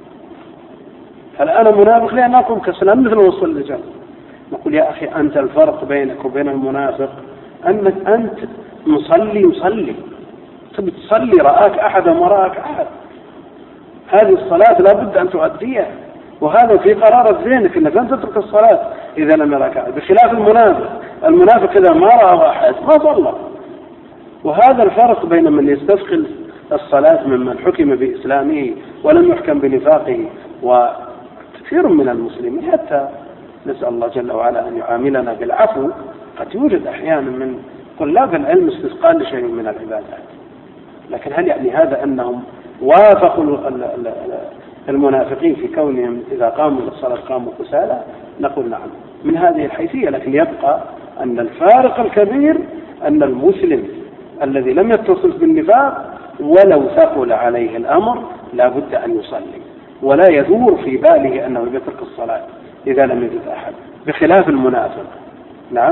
هل أنا منافق لأن أقوم كسلام مثل وصل الرجال؟ نقول يا أخي أنت الفرق بينك وبين المنافق أنك أنت مصلي تبي تصلي رآك أحد وما رآك أحد، هذه الصلاة لا بد أن تؤديها، وهذا في قرارة ذهنك أنك لن تترك الصلاة إذا لم يراك أحد، بخلاف المنافق إذا ما رأى أحد ما صلى. وهذا الفرق بين من يستثقل الصلاة ممن حكم بإسلامه ولم يحكم بنفاقه، وكثير من المسلمين حتى نسأل الله جل وعلا أن يعاملنا بالعفو. قد يوجد أحيانا من طلاب العلم استثقال لشيء من العبادات، لكن هل يعني هذا أنهم وافقوا المنافقين في كونهم إذا قاموا للصلاة قاموا كسالى؟ نقول نعم من هذه الحيثية، لكن يبقى أن الفارق الكبير أن المسلم الذي لم يتصف بالنفاق ولو ثقل عليه الأمر لا بد أن يصلي، ولا يدور في باله أنه يترك الصلاة إذا لم يجد أحد، بخلاف المنافق. نعم.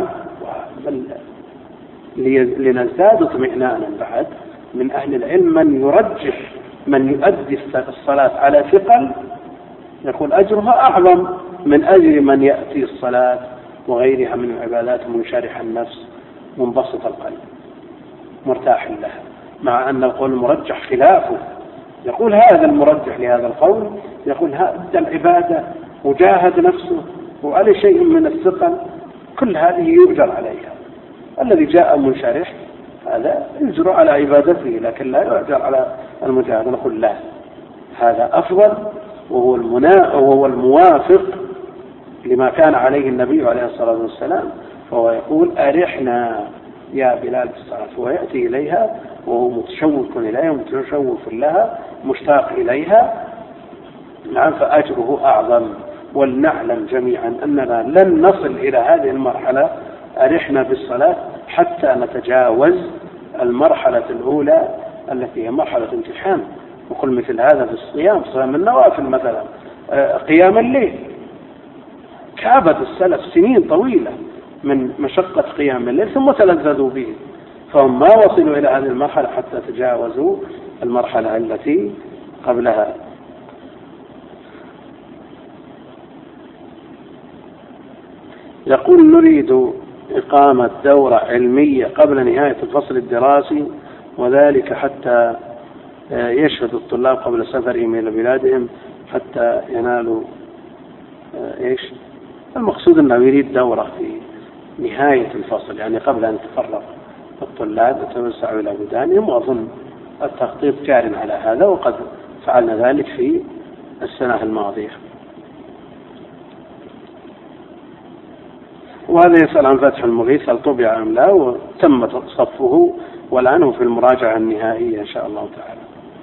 لنزداد اطمئنانا بعد من أهل العلم من يرجح من يؤدي الصلاة على ثقل يقول أجرها أعظم من أجر من يأتي الصلاة وغيرها من العبادات منشرح النفس منبسط القلب مرتاح لها، مع أن القول المرجح خلافه. يقول هذا المرجح لهذا القول يقول هذا العبادة وجاهد نفسه وعلى شيء من الثقل كل هذه يؤجر عليها، الذي جاء منشرح هذا يجر على عبادته لكن لا يؤجر على المجاهد. نقول لا، هذا أفضل وهو الموافق لما كان عليه النبي عليه الصلاة والسلام، فهو يقول أرحنا يا بلال بالصلاة، ويأتي إليها وهو متشوق إليها متشوق لها مشتاق إليها. نعم، فأجره أعظم. ولنعلم جميعا أننا لن نصل إلى هذه المرحلة أرحنا بالصلاة حتى نتجاوز المرحلة الأولى التي هي مرحلة امتحان. وقل مثل هذا في الصيام، صيام النوافل مثلا، قيام الليل، كابت السلف سنين طويلة من مشقة قيام الليل ثم تلذذوا به، فهم ما وصلوا إلى هذه المرحلة حتى تجاوزوا المرحلة التي قبلها. يقول نريد إقامة دورة علمية قبل نهاية الفصل الدراسي، وذلك حتى يشهد الطلاب قبل سفرهم إلى بلادهم حتى ينالوا المقصود أنه يريد دورة في نهاية الفصل، يعني قبل أن يتفرغ الطلاب وتوسعوا إلى بلدانهم، وأظن التخطيط جار على هذا وقد فعلنا ذلك في السنة الماضية. وهذا يسأل عن فتح المغيث هل طبع أم لا، وتم صفه والآن هو في المراجعة النهائية إن شاء الله تعالى.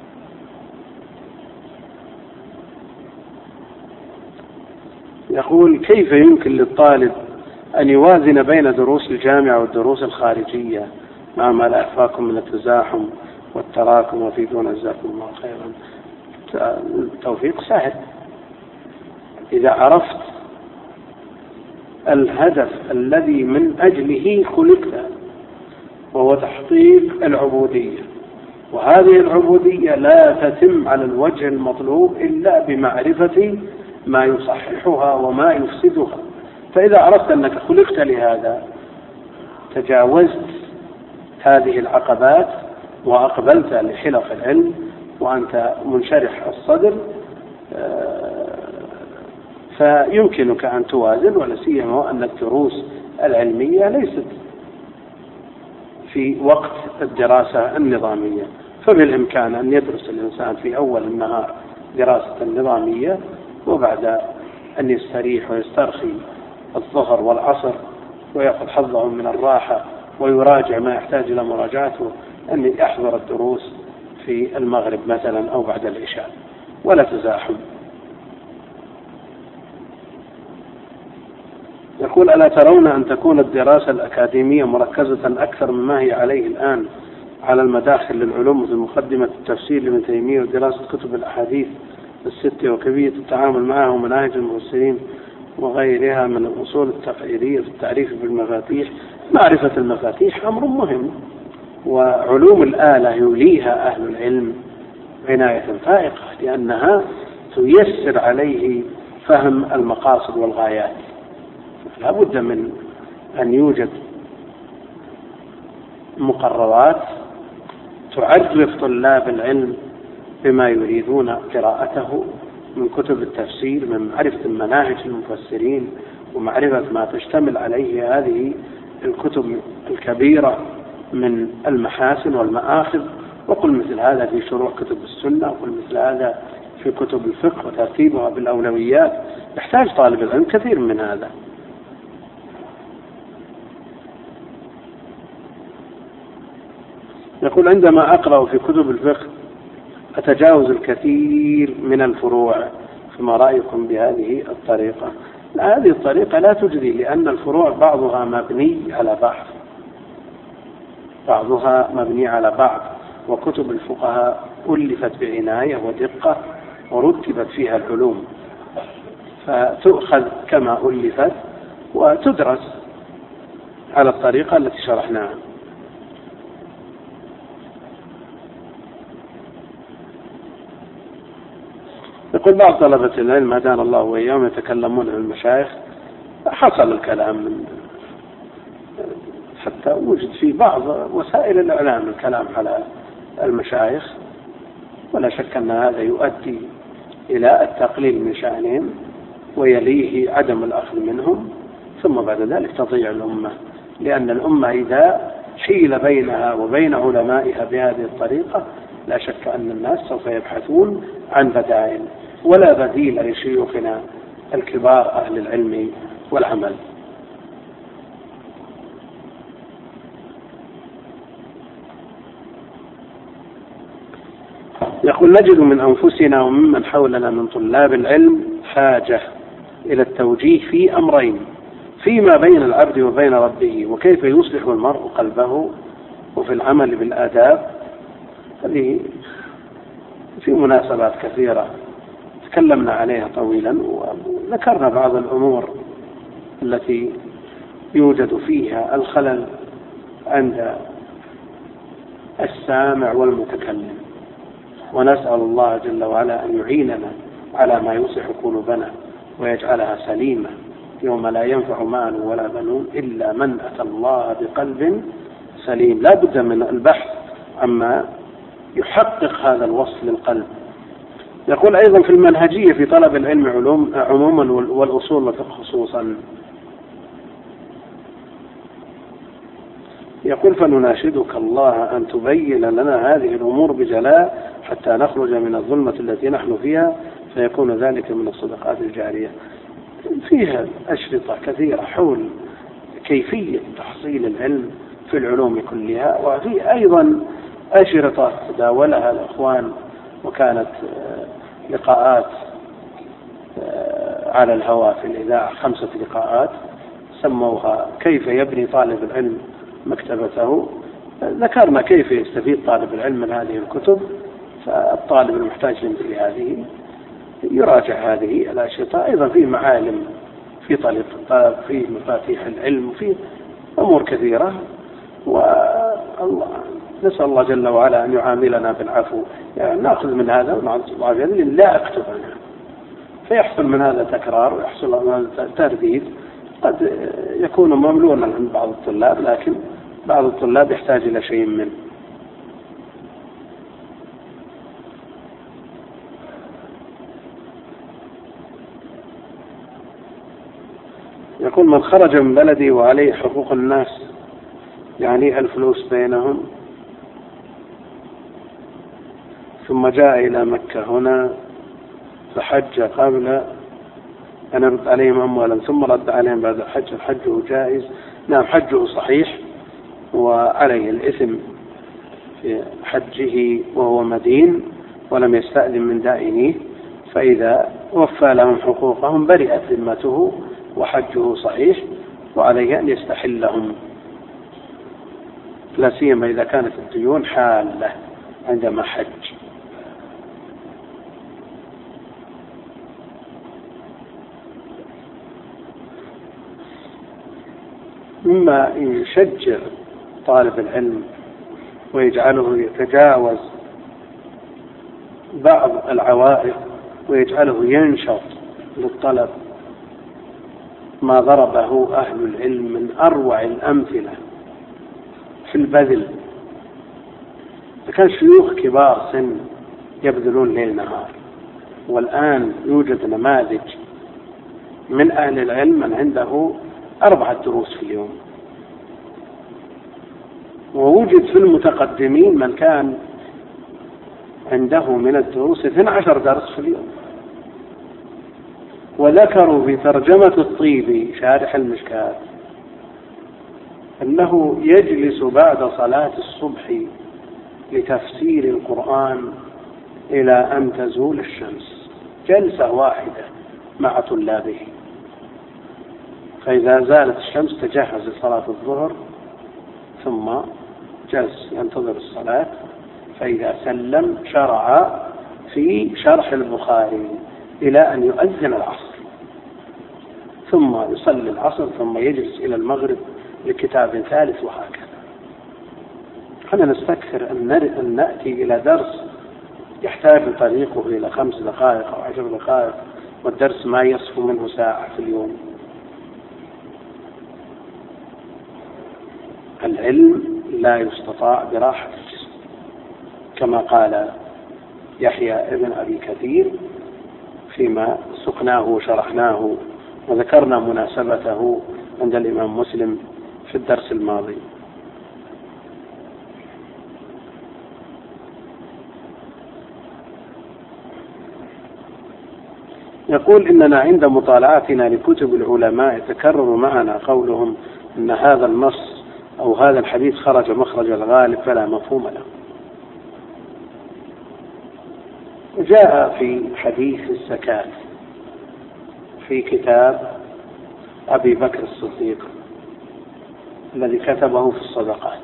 يقول كيف يمكن للطالب أن يوازن بين دروس الجامعة والدروس الخارجية مع ما لا يخفاكم من التزاحم والتراكم وفيدون جزاكم الله خيرا؟ التوفيق سهل إذا عرفت الهدف الذي من أجله خلقت، وهو تحقيق العبودية، وهذه العبودية لا تتم على الوجه المطلوب إلا بمعرفة ما يصححها وما يفسدها. فإذا عرفت أنك خلقت لهذا تجاوزت هذه العقبات وأقبلت لحلق العلم وأنت منشرح الصدر، فيمكنك أن توازن، ولا سيما أن الدروس العلمية ليست في وقت الدراسة النظامية، فبالإمكان أن يدرس الإنسان في أول النهار دراسة نظامية، وبعد أن يستريح ويسترخي الظهر والعصر ويأخذ حظه من الراحة ويراجع ما يحتاج إلى مراجعته، أن يحضر الدروس في المغرب مثلا أو بعد العشاء، ولا تزاحم. يقول ألا ترون أن تكون الدراسة الأكاديمية مركزة أكثر مما هي عليه الآن على المداخل للعلوم مثل مقدمة التفسير لابن تيمية ودراسة كتب الأحاديث الستة وكيفية التعامل معها ومناهج المفسرين وغيرها من الأصول التقريرية في التعريف بالمفاتيح؟ معرفة المفاتيح أمر مهم، وعلوم الآلة يوليها أهل العلم عناية فائقة، لأنها تيسر عليه فهم المقاصد والغايات. لا بد من أن يوجد مقررات تعرف طلاب العلم بما يريدون قراءته من كتب التفسير، من معرفة مناهج المفسرين ومعرفة ما تشتمل عليه هذه الكتب الكبيرة من المحاسن والمآخذ. وقل مثل هذا في شروح كتب السنة، وقل مثل هذا في كتب الفقه وترتيبها بالأولويات. يحتاج طالب العلم كثير من هذا. يقول عندما أقرأ في كتب الفقه أتجاوز الكثير من الفروع، فما رأيكم بهذه الطريقة؟ هذه الطريقة لا تجدي، لأن الفروع بعضها مبني على بعض، وكتب الفقهاء ألفت بعناية ودقة ورتبت فيها العلوم، فتؤخذ كما ألفت وتدرس على الطريقة التي شرحناها. يقول بعض طلبة العلم هدانا الله وإياهم يتكلمون عن المشايخ. حصل الكلام من حتى وجد في بعض وسائل الإعلام الكلام على المشايخ، ولا شك أن هذا يؤدي إلى التقليل من شأنهم ويليه عدم الأخذ منهم، ثم بعد ذلك تضيع الأمة، لأن الأمة إذا حيل بينها وبين علمائها بهذه الطريقة لا شك أن الناس سوف يبحثون عن بدائل، ولا بديل لشيوخنا الكبار أهل العلم والعمل. يقول نجد من أنفسنا وممن حولنا من طلاب العلم حاجة إلى التوجيه في أمرين فيما بين العبد وبين ربه، وكيف يصلح المرء قلبه، وفي العمل بالآداب. هذه في مناسبات كثيرة تكلمنا عليها طويلا، وذكرنا بعض الأمور التي يوجد فيها الخلل عند السامع والمتكلم، ونسأل الله جل وعلا أن يعيننا على ما يصلح قلوبنا ويجعلها سليمة يوم لا ينفع مال ولا بنون إلا من أتى الله بقلب سليم. لا بد من البحث عما يحقق هذا الوصف للقلب. يقول أيضا في المنهجية في طلب العلم عموما والأصول والفقه خصوصا. يقول فنناشدك الله أن تبين لنا هذه الأمور بجلاء حتى نخرج من الظلمة التي نحن فيها، فيكون ذلك من الصدقات الجارية. فيها أشرطة كثيرة حول كيفية تحصيل العلم في العلوم كلها، وفي أيضا أشرطة تداولها الأخوان وكانت لقاءات على الهواء في الإذاعة، 5 لقاءات سموها كيف يبني طالب العلم مكتبته. ذكرنا كيف يستفيد طالب العلم من هذه الكتب، فالطالب المحتاج لمثل هذه يراجع هذه الأشرطة. أيضا في معالم في طريق الطلب، في مفاتيح العلم، في أمور كثيرة، نسأل الله جل وعلا أن يعاملنا بالعفو. يعني نأخذ من هذا ونعطي لا أكتب عنه، فيحصل من هذا تكرار ويحصل من هذا ترديد، قد يكون مملونا عند بعض الطلاب، لكن بعض الطلاب يحتاج إلى شيء منه. يقول من خرج من بلدي وعليه حقوق الناس يعني الفلوس بينهم، ثم جاء إلى مكة هنا فحج قبل أن يرد عليهم أموالا ثم رد عليهم بعد الحج، حجه جائز؟ نعم، حجه صحيح وعليه الإثم في حجه وهو مدين ولم يستأذن من دائنيه، فإذا وفى لهم حقوقهم برئت ذمته وحجه صحيح، وعليه أن يستحلهم، لا سيما إذا كانت الديون حالة عندما حج. مما يشجع طالب العلم ويجعله يتجاوز بعض العوائق ويجعله ينشط للطلب ما ضربه أهل العلم من أروع الأمثلة في البذل. كان شيوخ كبار سن يبذلون ليل نهار، والآن يوجد نماذج من أهل العلم من عنده 4 دروس في اليوم، ووجد في المتقدمين من كان عنده من الدروس 12 درس في اليوم. وذكروا في ترجمة الطيبي شارح المشكاة أنه يجلس بعد صلاة الصبح لتفسير القرآن إلى أن تزول الشمس، جلسة واحدة مع طلابه، فإذا زالت الشمس تجهز لصلاة الظهر ثم جلس ينتظر الصلاة، فإذا سلم شرع في شرح البخاري إلى أن يؤذن العصر، ثم يصلي العصر ثم يجلس إلى المغرب لكتاب ثالث، وهكذا. خلنا نستكثر أن نأتي إلى درس يحتاج طريقه إلى 5 دقائق أو 10 دقائق، والدرس ما يصفو منه ساعة في اليوم. العلم لا يستطاع براحة الجسم، كما قال يحيى ابن أبي كثير فيما سقناه وشرحناه وذكرنا مناسبته عند الإمام مسلم في الدرس الماضي. يقول إننا عند مطالعتنا لكتب العلماء يتكرر معنا قولهم أن هذا النص أو هذا الحديث خرج مخرج الغالب فلا مفهوم له. جاء في حديث الزكاة في كتاب أبي بكر الصديق الذي كتبه في الصدقات،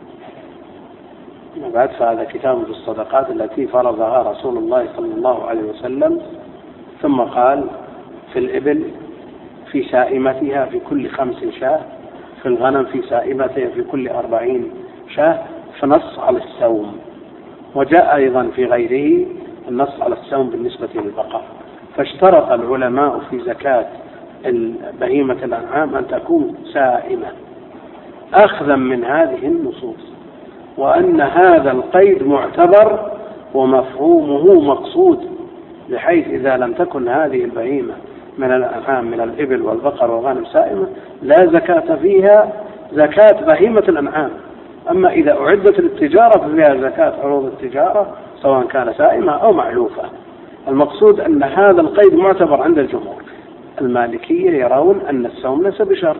بعد فهذا كتاب في الصدقات التي فرضها رسول الله صلى الله عليه وسلم، ثم قال في الإبل في سائمتها في كل 5 شاة، في الغنم في سائمتها في كل 40 شاة، فنص على السوم. وجاء أيضا في غيره النص على السوم بالنسبة للبقر. فاشترط العلماء في زكاة بهيمة الأنعام أن تكون سائمة أخذا من هذه النصوص، وأن هذا القيد معتبر ومفهومه مقصود، بحيث إذا لم تكن هذه البهيمة من الأنعام من الإبل والبقر والغنم سائمة لا زكاة فيها زكاة بهيمة الأنعام. أما إذا أعدت للتجارة ففيها زكاة عروض التجارة سواء كان سائمة أو معلوفة. المقصود أن هذا القيد معتبر عند الجمهور. المالكية يرون أن السوم ليس بشرط.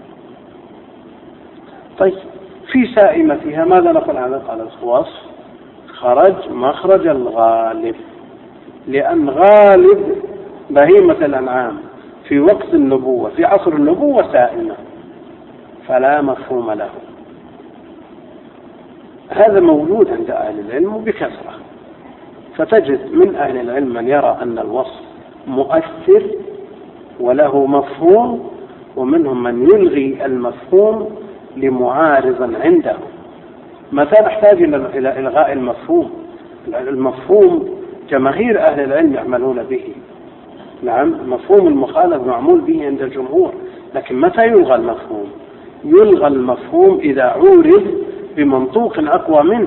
طيب في سائمتها ماذا نقول عنها؟ قال الوصف خرج مخرج الغالب، لأن غالب بهيمة الأنعام في وقت النبوة في عصر النبوة سائمة، فلا مفهوم له. هذا موجود عند أهل العلم بكثرة، فتجد من أهل العلم من يرى أن الوصف مؤثر وله مفهوم، ومنهم من يلغي المفهوم لمعارض عنده. متى نحتاج إلى إلغاء المفهوم؟ المفهوم جماهير أهل العلم يعملون به، نعم مفهوم المخالف معمول به عند الجمهور، لكن متى يلغى المفهوم؟ يلغى المفهوم إذا عورض بمنطوق أقوى منه.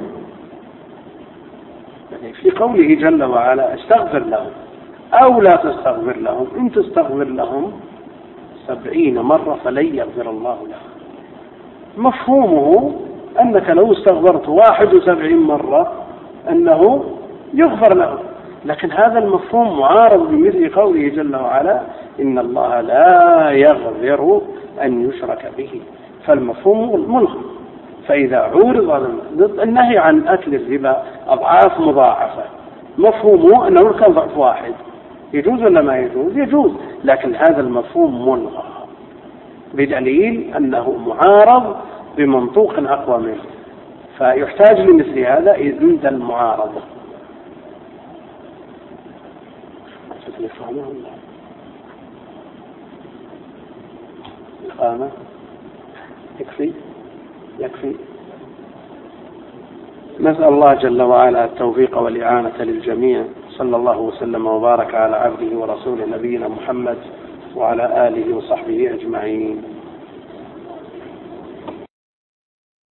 يعني في قوله جل وعلا استغفر لهم أو لا تستغفر لهم، إن تستغفر لهم 70 مرة فلن يغفر الله لهم. مفهومه أنك لو استغفرت 71 مرة أنه يغفر له، لكن هذا المفهوم معارض بمثل قوله جل وعلا إن الله لا يغفر أن يشرك به، فالمفهوم ملغى. فإذا عورض النهي عن أكل الربا أضعاف مضاعفة، مفهومه أنه كان ضعف واحد، يجوز ولا ما يجوز؟ يجوز، لكن هذا المفهوم ملغى بدليل أنه معارض بمنطوق أقوى منه، فيحتاج لمثل هذا عند المعارضة. الإقامة يكفي. نسأل الله جل وعلا التوفيق والإعانة للجميع. صلى الله وسلم وبارك على عبده ورسوله نبينا محمد وعلى آله وصحبه أجمعين.